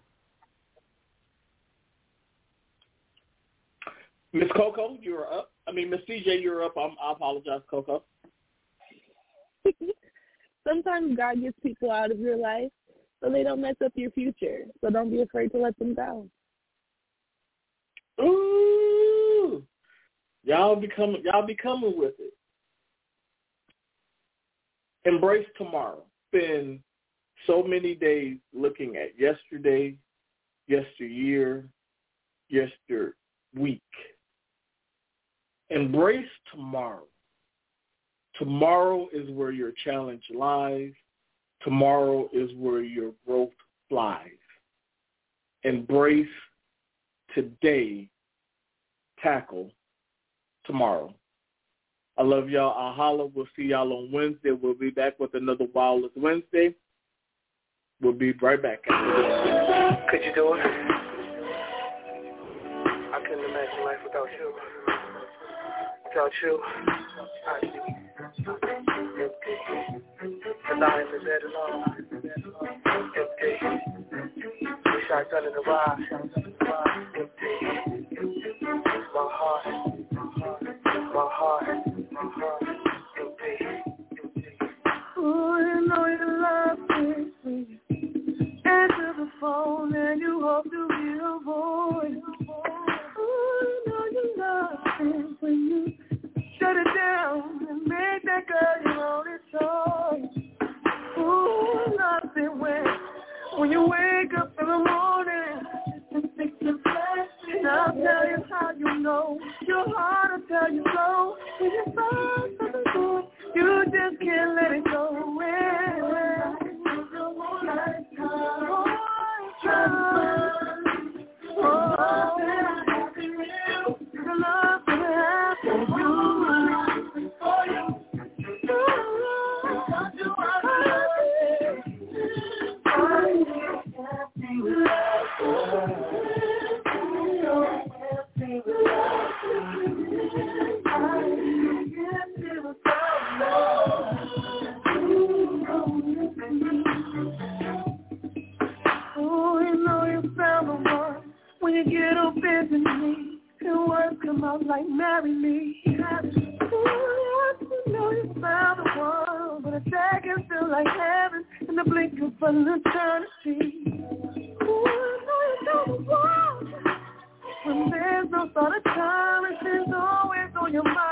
Miss Coco, you're up. I mean, Miss C J, you're up. I'm, I apologize, Coco. Sometimes God gets people out of your life so they don't mess up your future. So don't be afraid to let them down. Ooh, y'all be coming, y'all be coming with it. Embrace tomorrow. Spend so many days looking at yesterday, yesteryear, yesterweek. Embrace tomorrow. Tomorrow is where your challenge lies. Tomorrow is where your growth flies. Embrace today. Tackle tomorrow. I love y'all. I'll holla. We'll see y'all on Wednesday. We'll be back with another Wildest Wednesday. We'll be right back. Could you do it? I couldn't imagine life without you. Without you, I'd be empty. The lie in the bed alone. Empty. Wish I'd done it a while. Empty. My heart. My heart. Oh, you know you love me. Answer the phone and you hope to hear a voice. Oh, you know you love me when you shut it down and make that girl your only choice. Oh, nothing when when you wake up in the morning and fix your flesh. And I'll tell you how you know. Your heart will tell you so. When you find something good, you just can't let it go. Well, when you get up in me, and words come out like marry me. Ooh, yes, you know you found the one, but a second feel like heaven in the blink of an eternity. Ooh, I know you know the one, when there's no thought of time, and she's always on your mind.